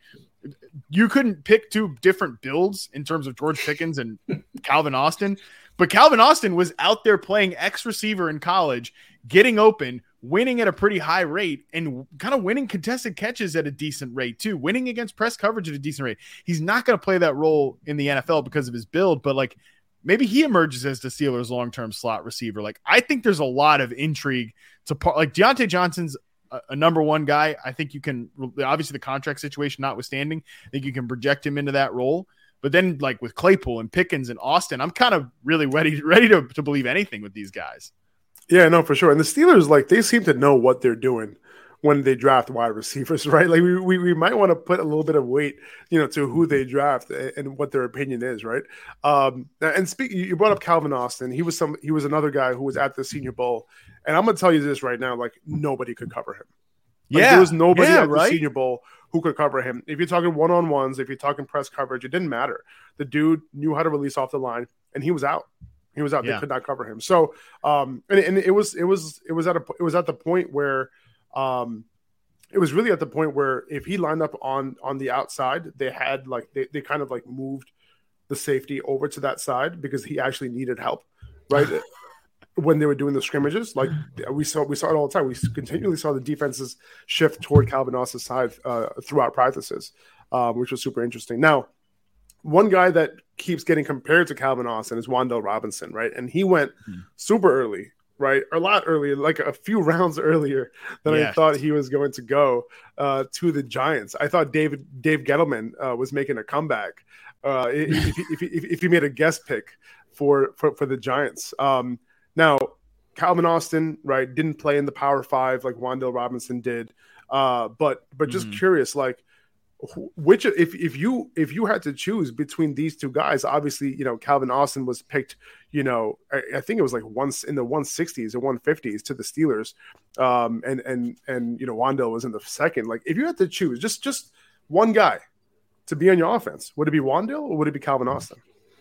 you couldn't pick two different builds in terms of George Pickens and Calvin Austin. But Calvin Austin was out there playing X receiver in college, getting open, winning at a pretty high rate, and kind of winning contested catches at a decent rate too, winning against press coverage at a decent rate. He's not going to play that role in the N F L because of his build, but like maybe he emerges as the Steelers' long-term slot receiver. Like I think there's a lot of intrigue to part. Like Deontay Johnson's a, a number one guy. I think you can, obviously the contract situation notwithstanding, I think you can project him into that role. But then, like with Claypool and Pickens and Austin, I'm kind of really ready ready to, to believe anything with these guys. Yeah, no, for sure. And the Steelers, like, they seem to know what they're doing when they draft wide receivers, right? Like, we we, we might want to put a little bit of weight, you know, to who they draft and what their opinion is, right? Um, and speak, you brought up Calvin Austin. He was some. He was another guy who was at the Senior Bowl, and I'm gonna tell you this right now: like, nobody could cover him. Like, yeah, there was nobody yeah, at right? the Senior Bowl who could cover him. If you're talking one-on-ones, if you're talking press coverage, it didn't matter. The dude knew how to release off the line, and he was out. He was out. Yeah. They could not cover him. So, um, and, and it was, it was, it was at a, it was at the point where, um, it was really at the point where if he lined up on on the outside, they had like they, they kind of like moved the safety over to that side because he actually needed help, right? When they were doing the scrimmages, like we saw, we saw it all the time. We continually saw the defenses shift toward Calvin Austin's side uh, throughout practices, um, which was super interesting. Now, one guy that keeps getting compared to Calvin Austin is Wan'Dale Robinson, right? And he went hmm. super early, right? A lot earlier, like a few rounds earlier than yeah. I thought he was going to go uh, to the Giants. I thought David Dave Gettleman uh, was making a comeback uh, if, if, if, if he made a guest pick for for, for the Giants. Um, Now, Calvin Austin, right, didn't play in the Power Five like Wan'Dale Robinson did, uh, but but just mm-hmm. curious, like, which if if you if you had to choose between these two guys, obviously, you know, Calvin Austin was picked, you know, I, I think it was like once in the one sixties or one fifties to the Steelers, um, and and and you know, Wan'Dale was in the second. Like, if you had to choose just just one guy to be on your offense, would it be Wan'Dale or would it be Calvin Austin?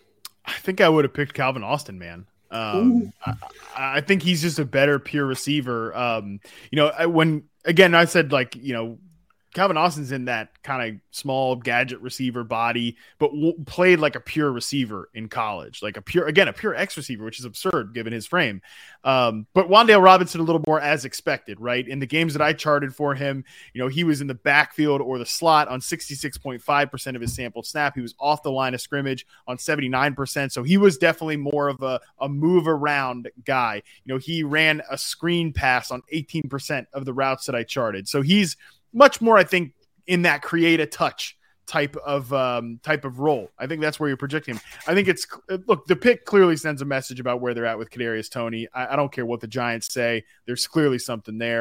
I think I would have picked Calvin Austin, man. Um, I, I think he's just a better pure receiver. Um, you know, I, when, again, I said like, you know, Calvin Austin's in that kind of small gadget receiver body, but w- played like a pure receiver in college, like a pure, again, a pure X receiver, which is absurd given his frame. Um, but Wan'Dale Robinson a little more as expected, right? In the games that I charted for him, you know, he was in the backfield or the slot on sixty-six point five percent of his sample snap. He was off the line of scrimmage on seventy-nine percent. So he was definitely more of a, a move around guy. You know, he ran a screen pass on eighteen percent of the routes that I charted. So he's much more, I think, in that create a touch type of um, type of role. I think that's where you're projecting him. I think it's look, the pick clearly sends a message about where they're at with Kadarius Toney. I, I don't care what the Giants say. There's clearly something there.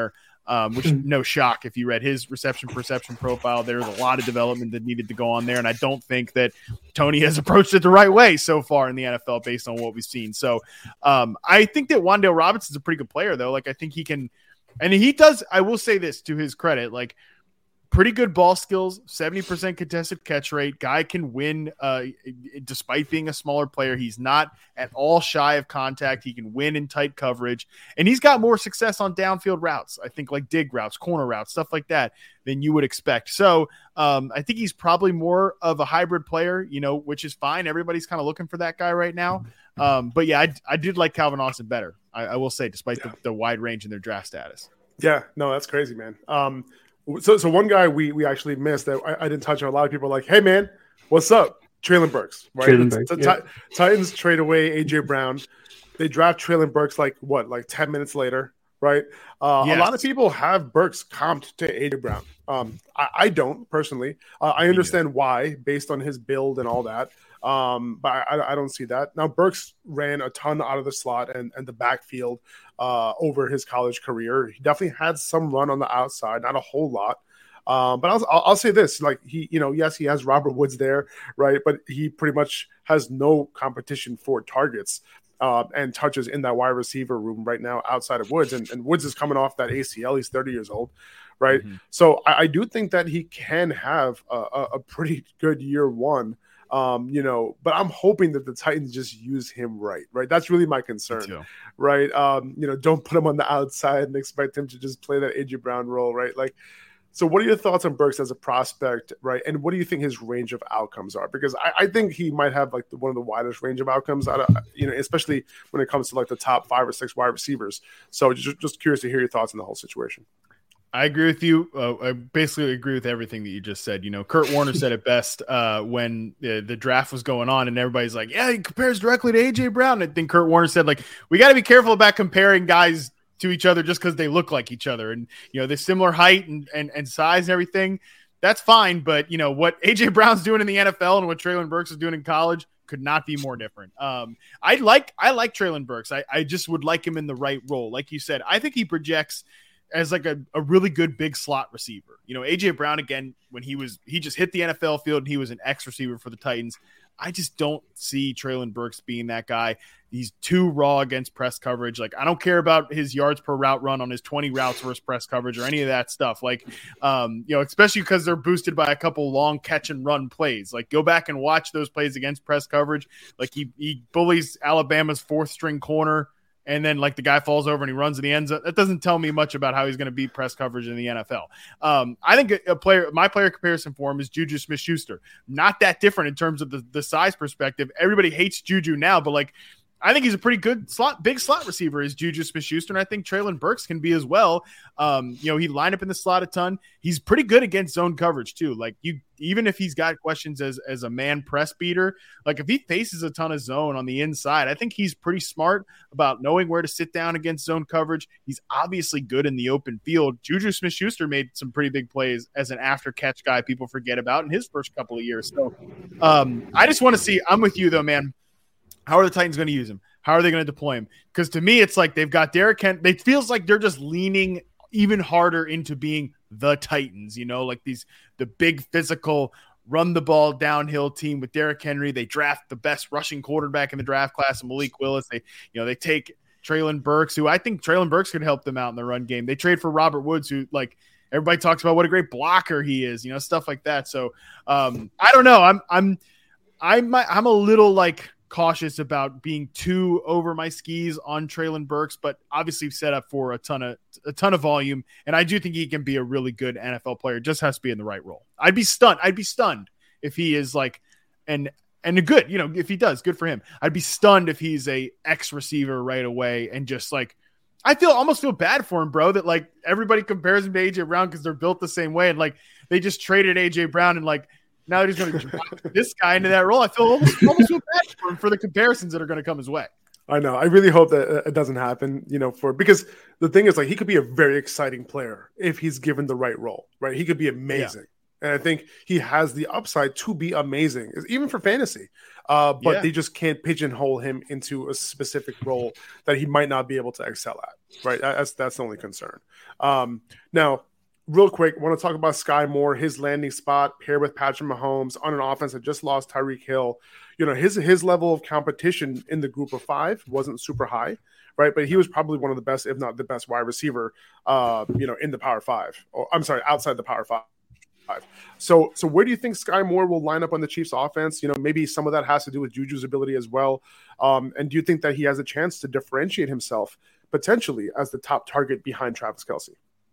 um, which no shock if you read his reception perception profile. There's a lot of development that needed to go on there, and I don't think that Tony has approached it the right way so far in the N F L based on what we've seen. So um, I think that Wan'Dale Robinson's a pretty good player, though. Like I think he can, and he does. I will say this to his credit, like. Pretty good ball skills, seventy percent contested catch rate. Guy can win uh, despite being a smaller player. He's not at all shy of contact. He can win in tight coverage. And he's got more success on downfield routes, I think, like dig routes, corner routes, stuff like that, than you would expect. So um, I think he's probably more of a hybrid player, you know, which is fine. Everybody's kind of looking for that guy right now. Um, but, yeah, I, I did like Calvin Austin better, I, I will say, despite yeah. the, the wide range in their draft status. Yeah, no, that's crazy, man. Um So, so one guy we we actually missed that I, I didn't touch on. A lot of people are like, "Hey, man, what's up?" Treylon Burks, right? Treylon Burks, the, yeah. t- Titans trade away A J Brown. They draft Treylon Burks like what, like ten minutes later, right? Uh, yes. A lot of people have Burks comped to A J Brown. Um, I, I don't personally. Uh, I understand why, based on his build and all that. Um, but I, I don't see that. Now, Burks ran a ton out of the slot and, and the backfield uh, over his college career. He definitely had some run on the outside, not a whole lot. Um, but I'll, I'll, I'll say this, like he, you know, yes, he has Robert Woods there, right? But he pretty much has no competition for targets uh, and touches in that wide receiver room right now outside of Woods. And, and Woods is coming off that A C L. He's thirty years old, right? Mm-hmm. So I, I do think that he can have a, a, a pretty good year one. Um, you know, but I'm hoping that the Titans just use him right, right? That's really my concern, right? Um, you know, don't put him on the outside and expect him to just play that A J Brown role, right? Like, so what are your thoughts on Burks as a prospect, right? And what do you think his range of outcomes are? Because I, I think he might have like the, one of the widest range of outcomes, out of, you know, especially when it comes to like the top five or six wide receivers. So just, just curious to hear your thoughts on the whole situation. I agree with you. Uh, I basically agree with everything that you just said. You know, Kurt Warner said it best uh, when the, the draft was going on, and everybody's like, "Yeah, he compares directly to A J Brown." I think Kurt Warner said, "Like, we got to be careful about comparing guys to each other just because they look like each other, and you know, they're similar height and, and and size and everything. That's fine, but you know what A J Brown's doing in the N F L and what Treylon Burks is doing in college could not be more different." Um, I like I like Treylon Burks. I I just would like him in the right role, like you said. I think he projects as like a, a really good big slot receiver. You know, A J Brown, again, when he was, he just hit the N F L field and he was an X receiver for the Titans. I just don't see Treylon Burks being that guy. He's too raw against press coverage. Like, I don't care about his yards per route run on his twenty routes versus press coverage or any of that stuff. Like, um, you know, especially because they're boosted by a couple long catch and run plays. Like, go back and watch those plays against press coverage. Like, he, he bullies Alabama's fourth string corner, and then like the guy falls over and he runs in the end zone. That doesn't tell me much about how he's going to beat press coverage in the N F L. Um, I think a player, my player comparison for him is Juju Smith-Schuster. Not that different in terms of the, the size perspective. Everybody hates Juju now, but like, I think he's a pretty good slot, big slot receiver is Juju Smith-Schuster, and I think Treylon Burks can be as well. Um, you know, he lined up in the slot a ton. He's pretty good against zone coverage too. Like you, even if he's got questions as as a man press beater, like if he faces a ton of zone on the inside, I think he's pretty smart about knowing where to sit down against zone coverage. He's obviously good in the open field. Juju Smith-Schuster made some pretty big plays as an after catch guy people forget about in his first couple of years. So um, I just want to see. I'm with you though, man. How are the Titans going to use him? How are they going to deploy him? Because to me, it's like they've got Derrick Henry. It feels like they're just leaning even harder into being the Titans, you know, like these the big physical run the ball downhill team with Derrick Henry. They draft the best rushing quarterback in the draft class, Malik Willis. They, you know, they take Treylon Burks, who I think Treylon Burks could help them out in the run game. They trade for Robert Woods, who like everybody talks about what a great blocker he is, you know, stuff like that. So um, I don't know. I'm I'm I'm I'm a little like cautious about being too over my skis on Treylon Burks, but obviously set up for a ton of a ton of volume, and I do think he can be a really good N F L player. Just has to be in the right role. I'd be stunned. I'd be stunned if he is like an and a good, you know, if he does, good for him. I'd be stunned if he's a X receiver right away and just like I feel almost feel bad for him, bro. That like everybody compares him to A J Brown because they're built the same way, and like they just traded A J Brown and like. Now he's going to drop this guy into that role. I feel almost, almost feel bad for him for the comparisons that are going to come his way. I know. I really hope that it doesn't happen, you know, for because the thing is like he could be a very exciting player if he's given the right role, right? He could be amazing. And I think he has the upside to be amazing, even for fantasy. Uh, but yeah. they just can't pigeonhole him into a specific role that he might not be able to excel at, right? That's that's the only concern. Um, now, real quick, I want to talk about Sky Moore, his landing spot paired with Patrick Mahomes on an offense that just lost Tyreek Hill. You know, his his level of competition in the group of five wasn't super high, right? But he was probably one of the best, if not the best, wide receiver, uh, you know, in the Power Five. Or I'm sorry, outside the Power Five. So, so where do you think Sky Moore will line up on the Chiefs offense? You know, maybe some of that has to do with Juju's ability as well. Um, and do you think that he has a chance to differentiate himself potentially as the top target behind Travis Kelce?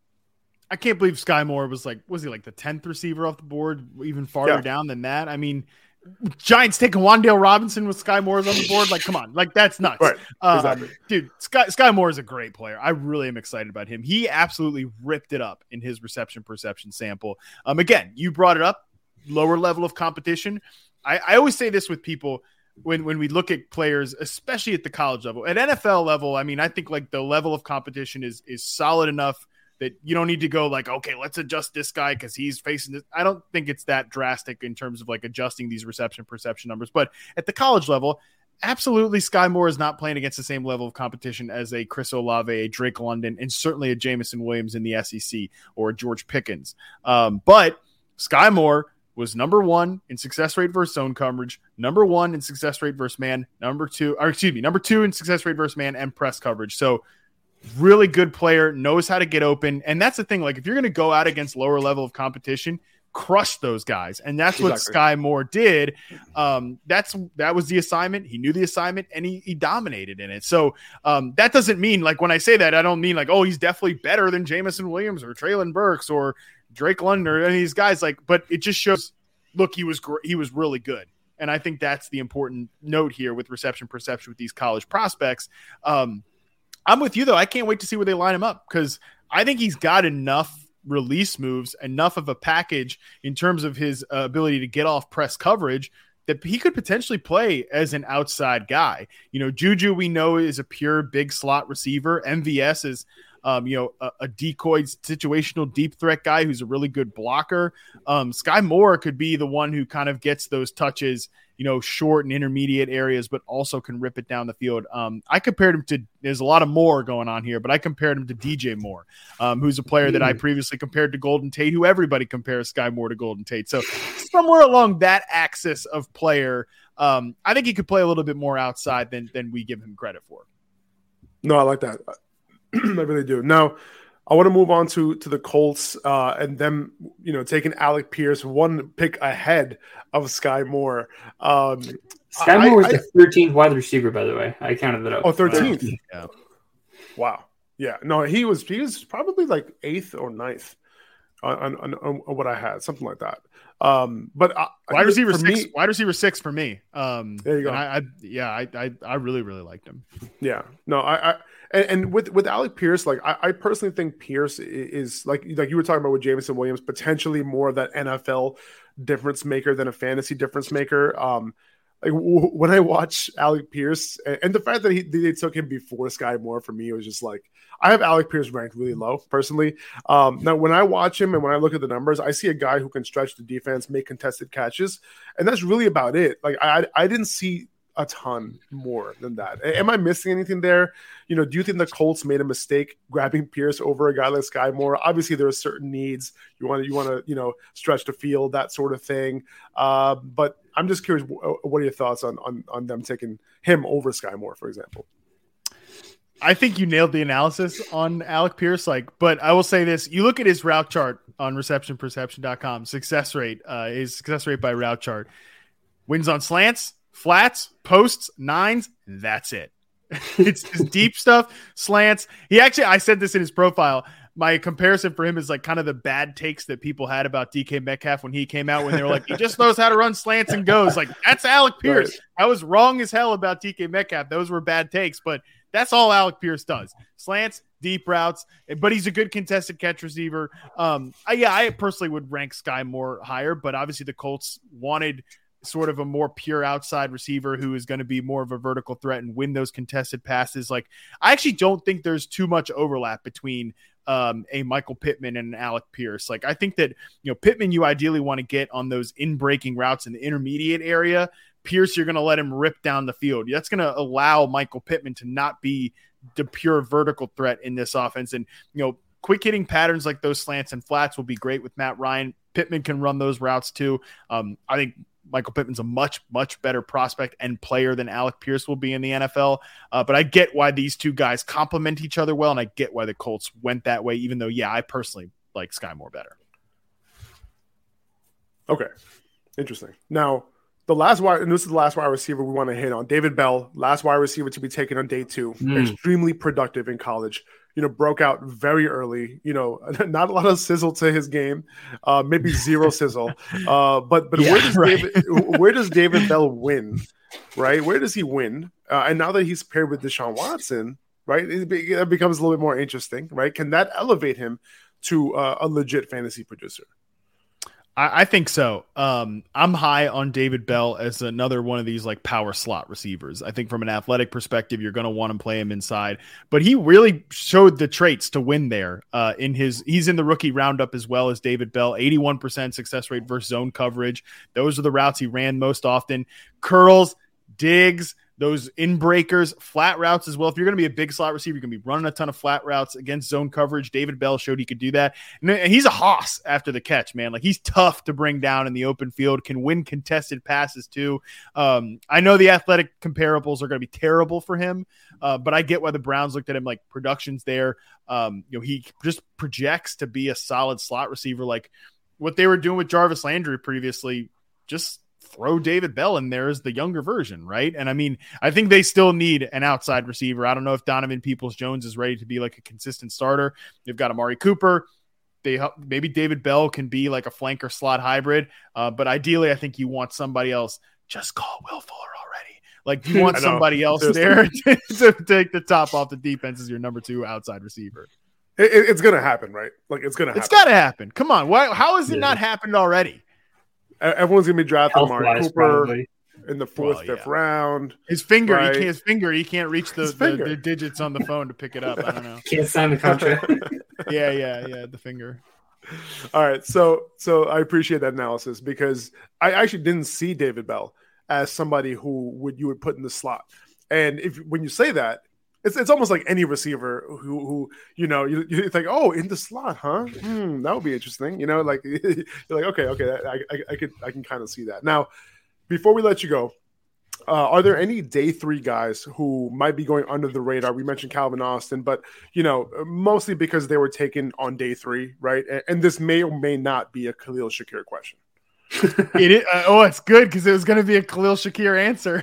I can't believe Sky Moore was like, was he like the tenth receiver off the board, even farther yeah. down than that? I mean, Giants taking Wan'Dale Robinson with Sky Moore's on the board. Like, come on, like that's nuts. Right. Um, exactly. Dude, Sky, Sky Moore is a great player. I really am excited about him. He absolutely ripped it up in his reception perception sample. Um, again, you brought it up, lower level of competition. I, I always say this with people when, when we look at players, especially at the college level. At N F L level, I mean, I think like the level of competition is is solid enough that you don't need to go like, okay, let's adjust this guy because he's facing this. I don't think it's that drastic in terms of like adjusting these reception perception numbers. But at the college level, absolutely, Sky Moore is not playing against the same level of competition as a Chris Olave, a Drake London, and certainly a Jameson Williams in the S E C or a George Pickens. Um, but Sky Moore was number one in success rate versus zone coverage, number one in success rate versus man, number two, or excuse me, number two in success rate versus man and press coverage. So really good player, knows how to get open. And that's the thing. Like if you're going to go out against lower level of competition, crush those guys. And that's exactly what Sky Moore did. Um, that's, that was the assignment. He knew the assignment and he, he dominated in it. So um, that doesn't mean like, when I say that, I don't mean like, oh, he's definitely better than Jameson Williams or Treylon Burks or Drake London or any of these guys. Like, but it just shows, look, he was great. He was really good. And I think that's the important note here with reception perception with these college prospects. Um, I'm with you, though. I can't wait to see where they line him up because I think he's got enough release moves, enough of a package in terms of his uh, ability to get off press coverage that he could potentially play as an outside guy. You know, Juju, we know, is a pure big slot receiver. M V S is, um, you know, a, a decoy situational deep threat guy who's a really good blocker. Um, Sky Moore could be the one who kind of gets those touches, you know, short and intermediate areas, but also can rip it down the field. Um, I compared him to, there's a lot of Moore going on here, but I compared him to D J Moore, um, who's a player that I previously compared to Golden Tate, who everybody compares Sky Moore to Golden Tate. So somewhere along that axis of player, um, I think he could play a little bit more outside than, than we give him credit for. No, I like that. I really do. Now, I want to move on to to the Colts uh, and them, you know, taking Alec Pierce one pick ahead of Sky Moore. Um, Sky Moore was I, the thirteenth wide receiver, by the way. I counted that up. Oh, thirteenth. Uh, yeah. Wow. Yeah. No, he was he was probably like eighth or ninth on, on, on, on what I had, something like that. Um, but I, wide receiver six, me, wide receiver six for me. Um, there you go. I, I yeah, I, I I really really liked him. Yeah. No, I. I And, and with with Alec Pierce, like I, I personally think Pierce is, is like like you were talking about with Jameson Williams, potentially more of that N F L difference maker than a fantasy difference maker. Um, like w- when I watch Alec Pierce, and, and the fact that he they took him before Sky Moore, for me, it was just like I have Alec Pierce ranked really low personally. Um, now when I watch him and when I look at the numbers, I see a guy who can stretch the defense, make contested catches, and that's really about it. Like I I didn't see a ton more than that. Am I missing anything there? You know, do you think the Colts made a mistake grabbing Pierce over a guy like Sky Moore? Obviously, there are certain needs. You want to, you want to, you know, stretch the field, that sort of thing. Uh, but I'm just curious, what are your thoughts on, on on them taking him over Sky Moore, for example? I think you nailed the analysis on Alec Pierce. Like, but I will say this: you look at his route chart on reception perception dot com, success rate, uh, his success rate by route chart, wins on slants, flats, posts, nines, that's it. It's just deep stuff, slants. He actually, I said this in his profile. My comparison for him is like kind of the bad takes that people had about D K Metcalf when he came out, when they were like, he just knows how to run slants and goes. Like, that's Alec Pierce. Right. I was wrong as hell about D K Metcalf. Those were bad takes, but that's all Alec Pierce does. Slants, deep routes, but he's a good contested catch receiver. Um, I, yeah, I personally would rank Sky Moore higher, but obviously the Colts wanted sort of a more pure outside receiver who is going to be more of a vertical threat and win those contested passes. Like, I actually don't think there's too much overlap between um, a Michael Pittman and an Alec Pierce. Like I think that, you know, Pittman, you ideally want to get on those in breaking routes in the intermediate area. Pierce, you're going to let him rip down the field. That's going to allow Michael Pittman to not be the pure vertical threat in this offense. And, you know, quick hitting patterns like those slants and flats will be great with Matt Ryan. Pittman can run those routes too. Um, I think Michael Pittman's a much, much better prospect and player than Alec Pierce will be in the N F L. Uh, but I get why these two guys complement each other well, and I get why the Colts went that way, even though, yeah, I personally like Sky Moore better. Okay. Interesting. Now, the last wide, and this is the last wide receiver we want to hit on, David Bell, last wide receiver to be taken on day two, mm. extremely productive in college. You know, broke out very early. You know, not a lot of sizzle to his game, uh, maybe zero sizzle. Uh, but but yeah, where does right. David where does David Bell win? Right, where does he win? Uh, and now that he's paired with Deshaun Watson, right, it, it becomes a little bit more interesting. Right, can that elevate him to uh, a legit fantasy producer? I think so. Um, I'm high on David Bell as another one of these like power slot receivers. I think from an athletic perspective, you're going to want to play him inside, but he really showed the traits to win there. Uh, in his, he's in the rookie roundup as well as David Bell. eighty-one percent success rate versus zone coverage. Those are the routes he ran most often. Curls, digs, those in breakers, flat routes as well. If you're going to be a big slot receiver, you're going to be running a ton of flat routes against zone coverage. David Bell showed he could do that. And he's a hoss after the catch, man. Like he's tough to bring down in the open field, can win contested passes too. Um, I know the athletic comparables are going to be terrible for him, uh, but I get why the Browns looked at him like production's there. Um, you know, he just projects to be a solid slot receiver. Like what they were doing with Jarvis Landry previously, just throw David Bell in there as the younger version, right? And I mean, I think they still need an outside receiver. I don't know if Donovan Peoples-Jones is ready to be like a consistent starter. They've got Amari Cooper. They maybe David Bell can be like a flanker slot hybrid, uh, but ideally, I think you want somebody else. Just call Will Fuller already. Like you want somebody else there to, to take the top off the defense as your number two outside receiver. It, it, it's gonna happen, right? Like it's gonna happen. It's gotta happen. Come on, why? How has it yeah. not happened already? Everyone's gonna be drafting Amari Cooper probably in the fourth, well, yeah. fifth round. His finger, right? he can't. His finger, he can't reach the, the, the digits on the phone to pick it up. I don't know. Can't sign the contract. yeah, yeah, yeah. The finger. All right, so so I appreciate that analysis because I actually didn't see David Bell as somebody who would you would put in the slot. And if when you say that, it's it's almost like any receiver who who you know you, you think, oh, in the slot, huh? Hmm, that would be interesting. You know, like you're like, okay, okay, I I, I could I can kind of see that. Now, before we let you go, uh, are there any day three guys who might be going under the radar? We mentioned Calvin Austin, but you know, mostly because they were taken on day three, right? And, and this may or may not be a Khalil Shakir question. it is, uh, oh, it's good because it was going to be a Khalil Shakir answer.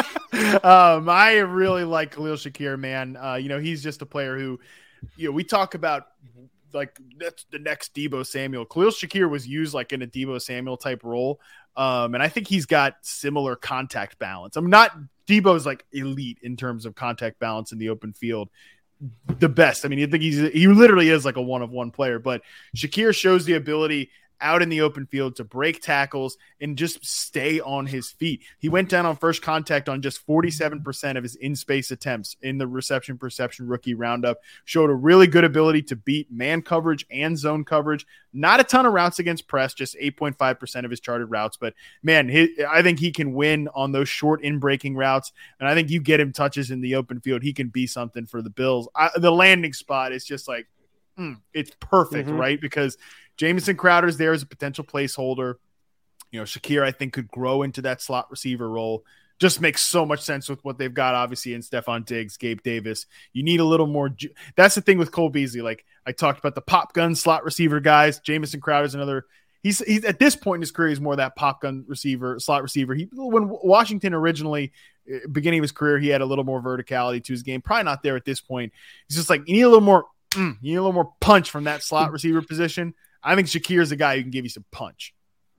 um, I really like Khalil Shakir, man. Uh, you know, he's just a player who, you know, we talk about like that's the next Deebo Samuel. Khalil Shakir was used like in a Deebo Samuel type role. Um, and I think he's got similar contact balance. I'm not Deebo's like elite in terms of contact balance in the open field. The best. I mean, you think he's, he literally is like a one of one player, but Shakir shows the ability out in the open field to break tackles and just stay on his feet. He went down on first contact on just forty-seven percent of his in-space attempts in the reception perception rookie roundup. Showed a really good ability to beat man coverage and zone coverage. Not a ton of routes against press, just eight point five percent of his charted routes. But man, his, I think he can win on those short in-breaking routes. And I think you get him touches in the open field, he can be something for the Bills. I, the landing spot is just like, mm, it's perfect, mm-hmm. right? Because Jamison Crowder's there as a potential placeholder. You know, Shakir, I think, could grow into that slot receiver role. Just makes so much sense with what they've got, obviously, in Stephon Diggs, Gabe Davis. You need a little more. Ju- That's the thing with Cole Beasley. Like I talked about the pop gun slot receiver guys. Jamison Crowder's another. He's he's at this point in his career, he's more that pop gun receiver, slot receiver. He when Washington originally, beginning of his career, he had a little more verticality to his game. Probably not there at this point. He's just like, you need a little more, mm, you need a little more punch from that slot receiver position. I think Shakir is a guy who can give you some punch.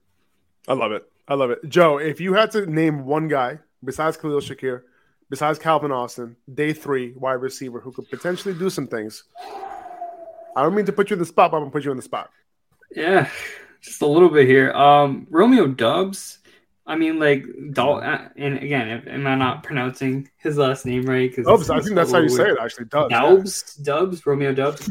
I love it. I love it. Joe, if you had to name one guy besides Khalil Shakir, besides Calvin Austin, day three wide receiver who could potentially do some things, I don't mean to put you in the spot, but I'm going to put you in the spot. Yeah, just a little bit here. Um, Romeo Doubs, I mean, like, Dal, and again, am I not pronouncing his last name right? Dubs, I think that's how you say it, actually. Dubs. Dubs? Yeah. Dubs? Romeo Dubs?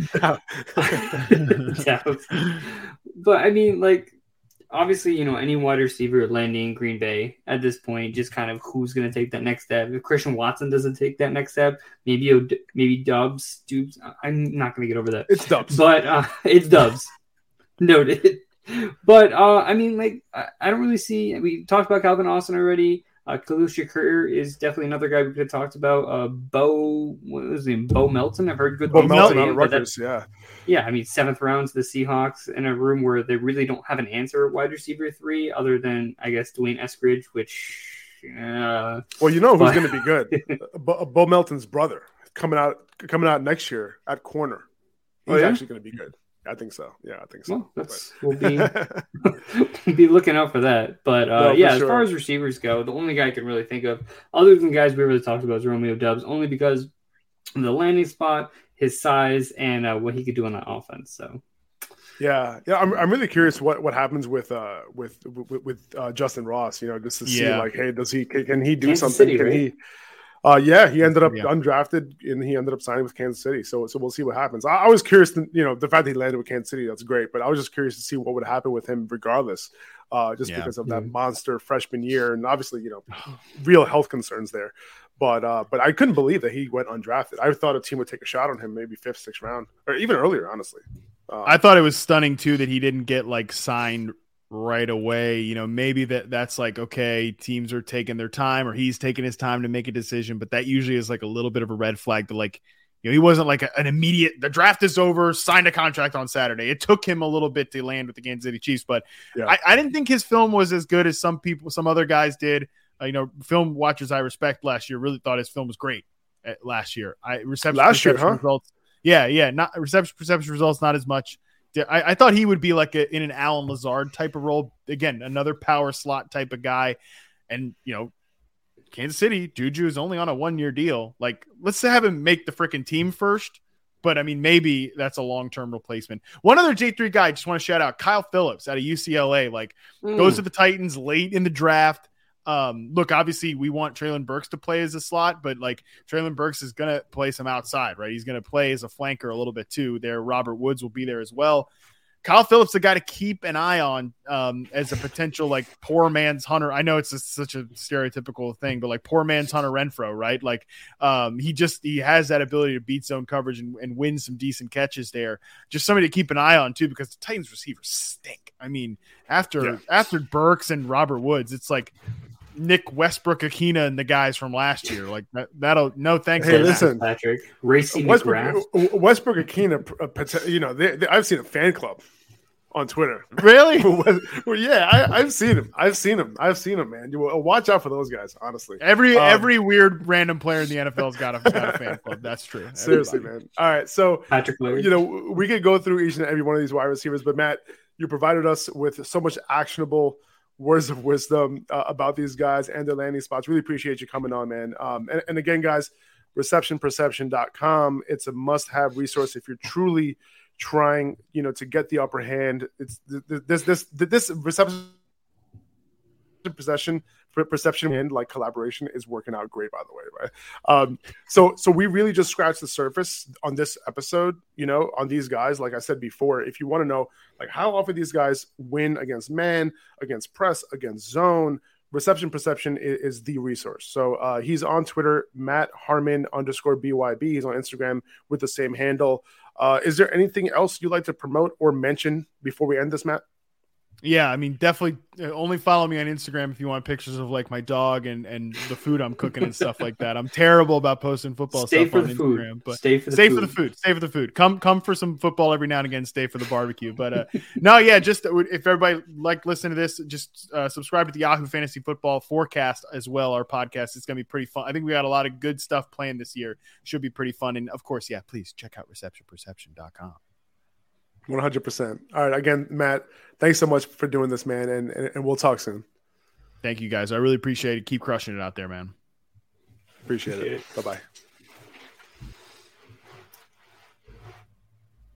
Dubs. But, I mean, like, obviously, you know, any wide receiver landing Green Bay at this point, just kind of who's going to take that next step. If Christian Watson doesn't take that next step, maybe maybe Dubs. Dubs. I'm not going to get over that. It's Dubs. But uh, it's Dubs. Noted. But, uh, I mean, like, I, I don't really see – we talked about Calvin Austin already. Uh, Khalil Shakir is definitely another guy we could have talked about. Uh, Bo – what was his name? Bo Melton. I've heard good Bo things Melton about on him, Rutgers, yeah. Yeah, I mean, seventh round to the Seahawks in a room where they really don't have an answer at wide receiver three other than, I guess, Dwayne Eskridge, which uh, – Well, you know who's going to be good? Bo, Bo Melton's brother coming out coming out next year at corner. He's oh, yeah? actually going to be good. I think so. Yeah, I think so. Well, that's, we'll be we'll be looking out for that. But uh, no, yeah, sure. As far as receivers go, the only guy I can really think of, other than guys we really talked about, is Romeo Dubs, only because of the landing spot, his size, and uh, what he could do on that offense. So, yeah, yeah, I'm I'm really curious what, what happens with uh with with, with uh, Justin Ross. You know, just to see yeah. like, hey, does he can he do Kansas something? City, can right? he? Uh, yeah, he ended up yeah. undrafted and he ended up signing with Kansas City. So, so we'll see what happens. I, I was curious, to, you know, the fact that he landed with Kansas City, that's great. But I was just curious to see what would happen with him regardless, uh, just yeah. because of that monster freshman year. And obviously, you know, real health concerns there. But uh, but I couldn't believe that he went undrafted. I thought a team would take a shot on him, maybe fifth, sixth round, or even earlier, honestly. Uh, I thought it was stunning, too, that he didn't get, like, signed right away. You know, maybe that that's like, okay, teams are taking their time or he's taking his time to make a decision, but that usually is like a little bit of a red flag to, like, you know, he wasn't like a, an immediate, the draft is over, signed a contract on Saturday. It took him a little bit to land with the Kansas City Chiefs, but yeah. I, I didn't think his film was as good as some people, some other guys did. Uh, you know, film watchers I respect last year really thought his film was great at, last year. I reception, last year, huh? results. Yeah. Yeah. Not reception, perception results, not as much. I, I thought he would be like a, in an Allen Lazard type of role. Again, another power slot type of guy. And, you know, Kansas City, Juju is only on a one-year deal. Like, let's have him make the freaking team first. But, I mean, maybe that's a long-term replacement. One other J three guy I just want to shout out, Kyle Phillips out of U C L A. Like, mm. goes to the Titans late in the draft. Um, look, obviously we want Treylon Burks to play as a slot, but like Treylon Burks is going to play some outside, right? He's going to play as a flanker a little bit too. There, Robert Woods will be there as well. Kyle Phillips, the guy to keep an eye on um, as a potential like poor man's Hunter. I know it's a, such a stereotypical thing, but like poor man's Hunter Renfrow, right? Like um, he just he has that ability to beat zone coverage and, and win some decent catches there. Just somebody to keep an eye on too, because the Titans receivers stink. I mean, after yeah. after Burks and Robert Woods, it's like Nick Westbrook Akina and the guys from last year. Like that, that'll no thanks. Hey, listen, Patrick, Racy Westbrook, Westbrook Akina, you know, they, they, I've seen a fan club on Twitter. Really? Well, yeah, I, I've seen him. I've seen him. I've seen him, man. You watch out for those guys, honestly. Every um, every weird random player in the N F L's got a, got a fan club. That's true. Seriously, Everybody. man. All right, so Patrick Lillard. You know, we could go through each and every one of these wide receivers, but Matt, you provided us with so much actionable words of wisdom uh, about these guys and their landing spots. Really appreciate you coming on, man. Um, and, and again, guys, reception perception dot com. It's a must-have resource if you're truly trying, you know, to get the upper hand. It's this this this reception possession perception and like collaboration is working out great, by the way, right? Um, so so we really just scratched the surface on this episode, you know, on these guys. Like I said before, if you want to know like how often these guys win against man, against press, against zone, reception perception is, is the resource. So uh, he's on Twitter, Matt Harmon underscore B Y B. He's on Instagram with the same handle. Uh, is there anything else you'd like to promote or mention before we end this, Matt? Yeah, I mean, definitely only follow me on Instagram if you want pictures of like my dog and, and the food I'm cooking and stuff like that. I'm terrible about posting football stay stuff for on the Instagram, food. but stay for the stay food. for the food. Stay for the food. Come come for some football every now and again. Stay for the barbecue. But uh, no, yeah, just if everybody like listening to this, just uh, subscribe to the Yahoo Fantasy Football Forecast as well. Our podcast. It's gonna be pretty fun. I think we got a lot of good stuff planned this year. Should be pretty fun. And of course, yeah, please check out reception perception dot com. one hundred percent. All right. Again, Matt, thanks so much for doing this, man. And, and, and we'll talk soon. Thank you, guys. I really appreciate it. Keep crushing it out there, man. Appreciate, appreciate it. it. Bye-bye.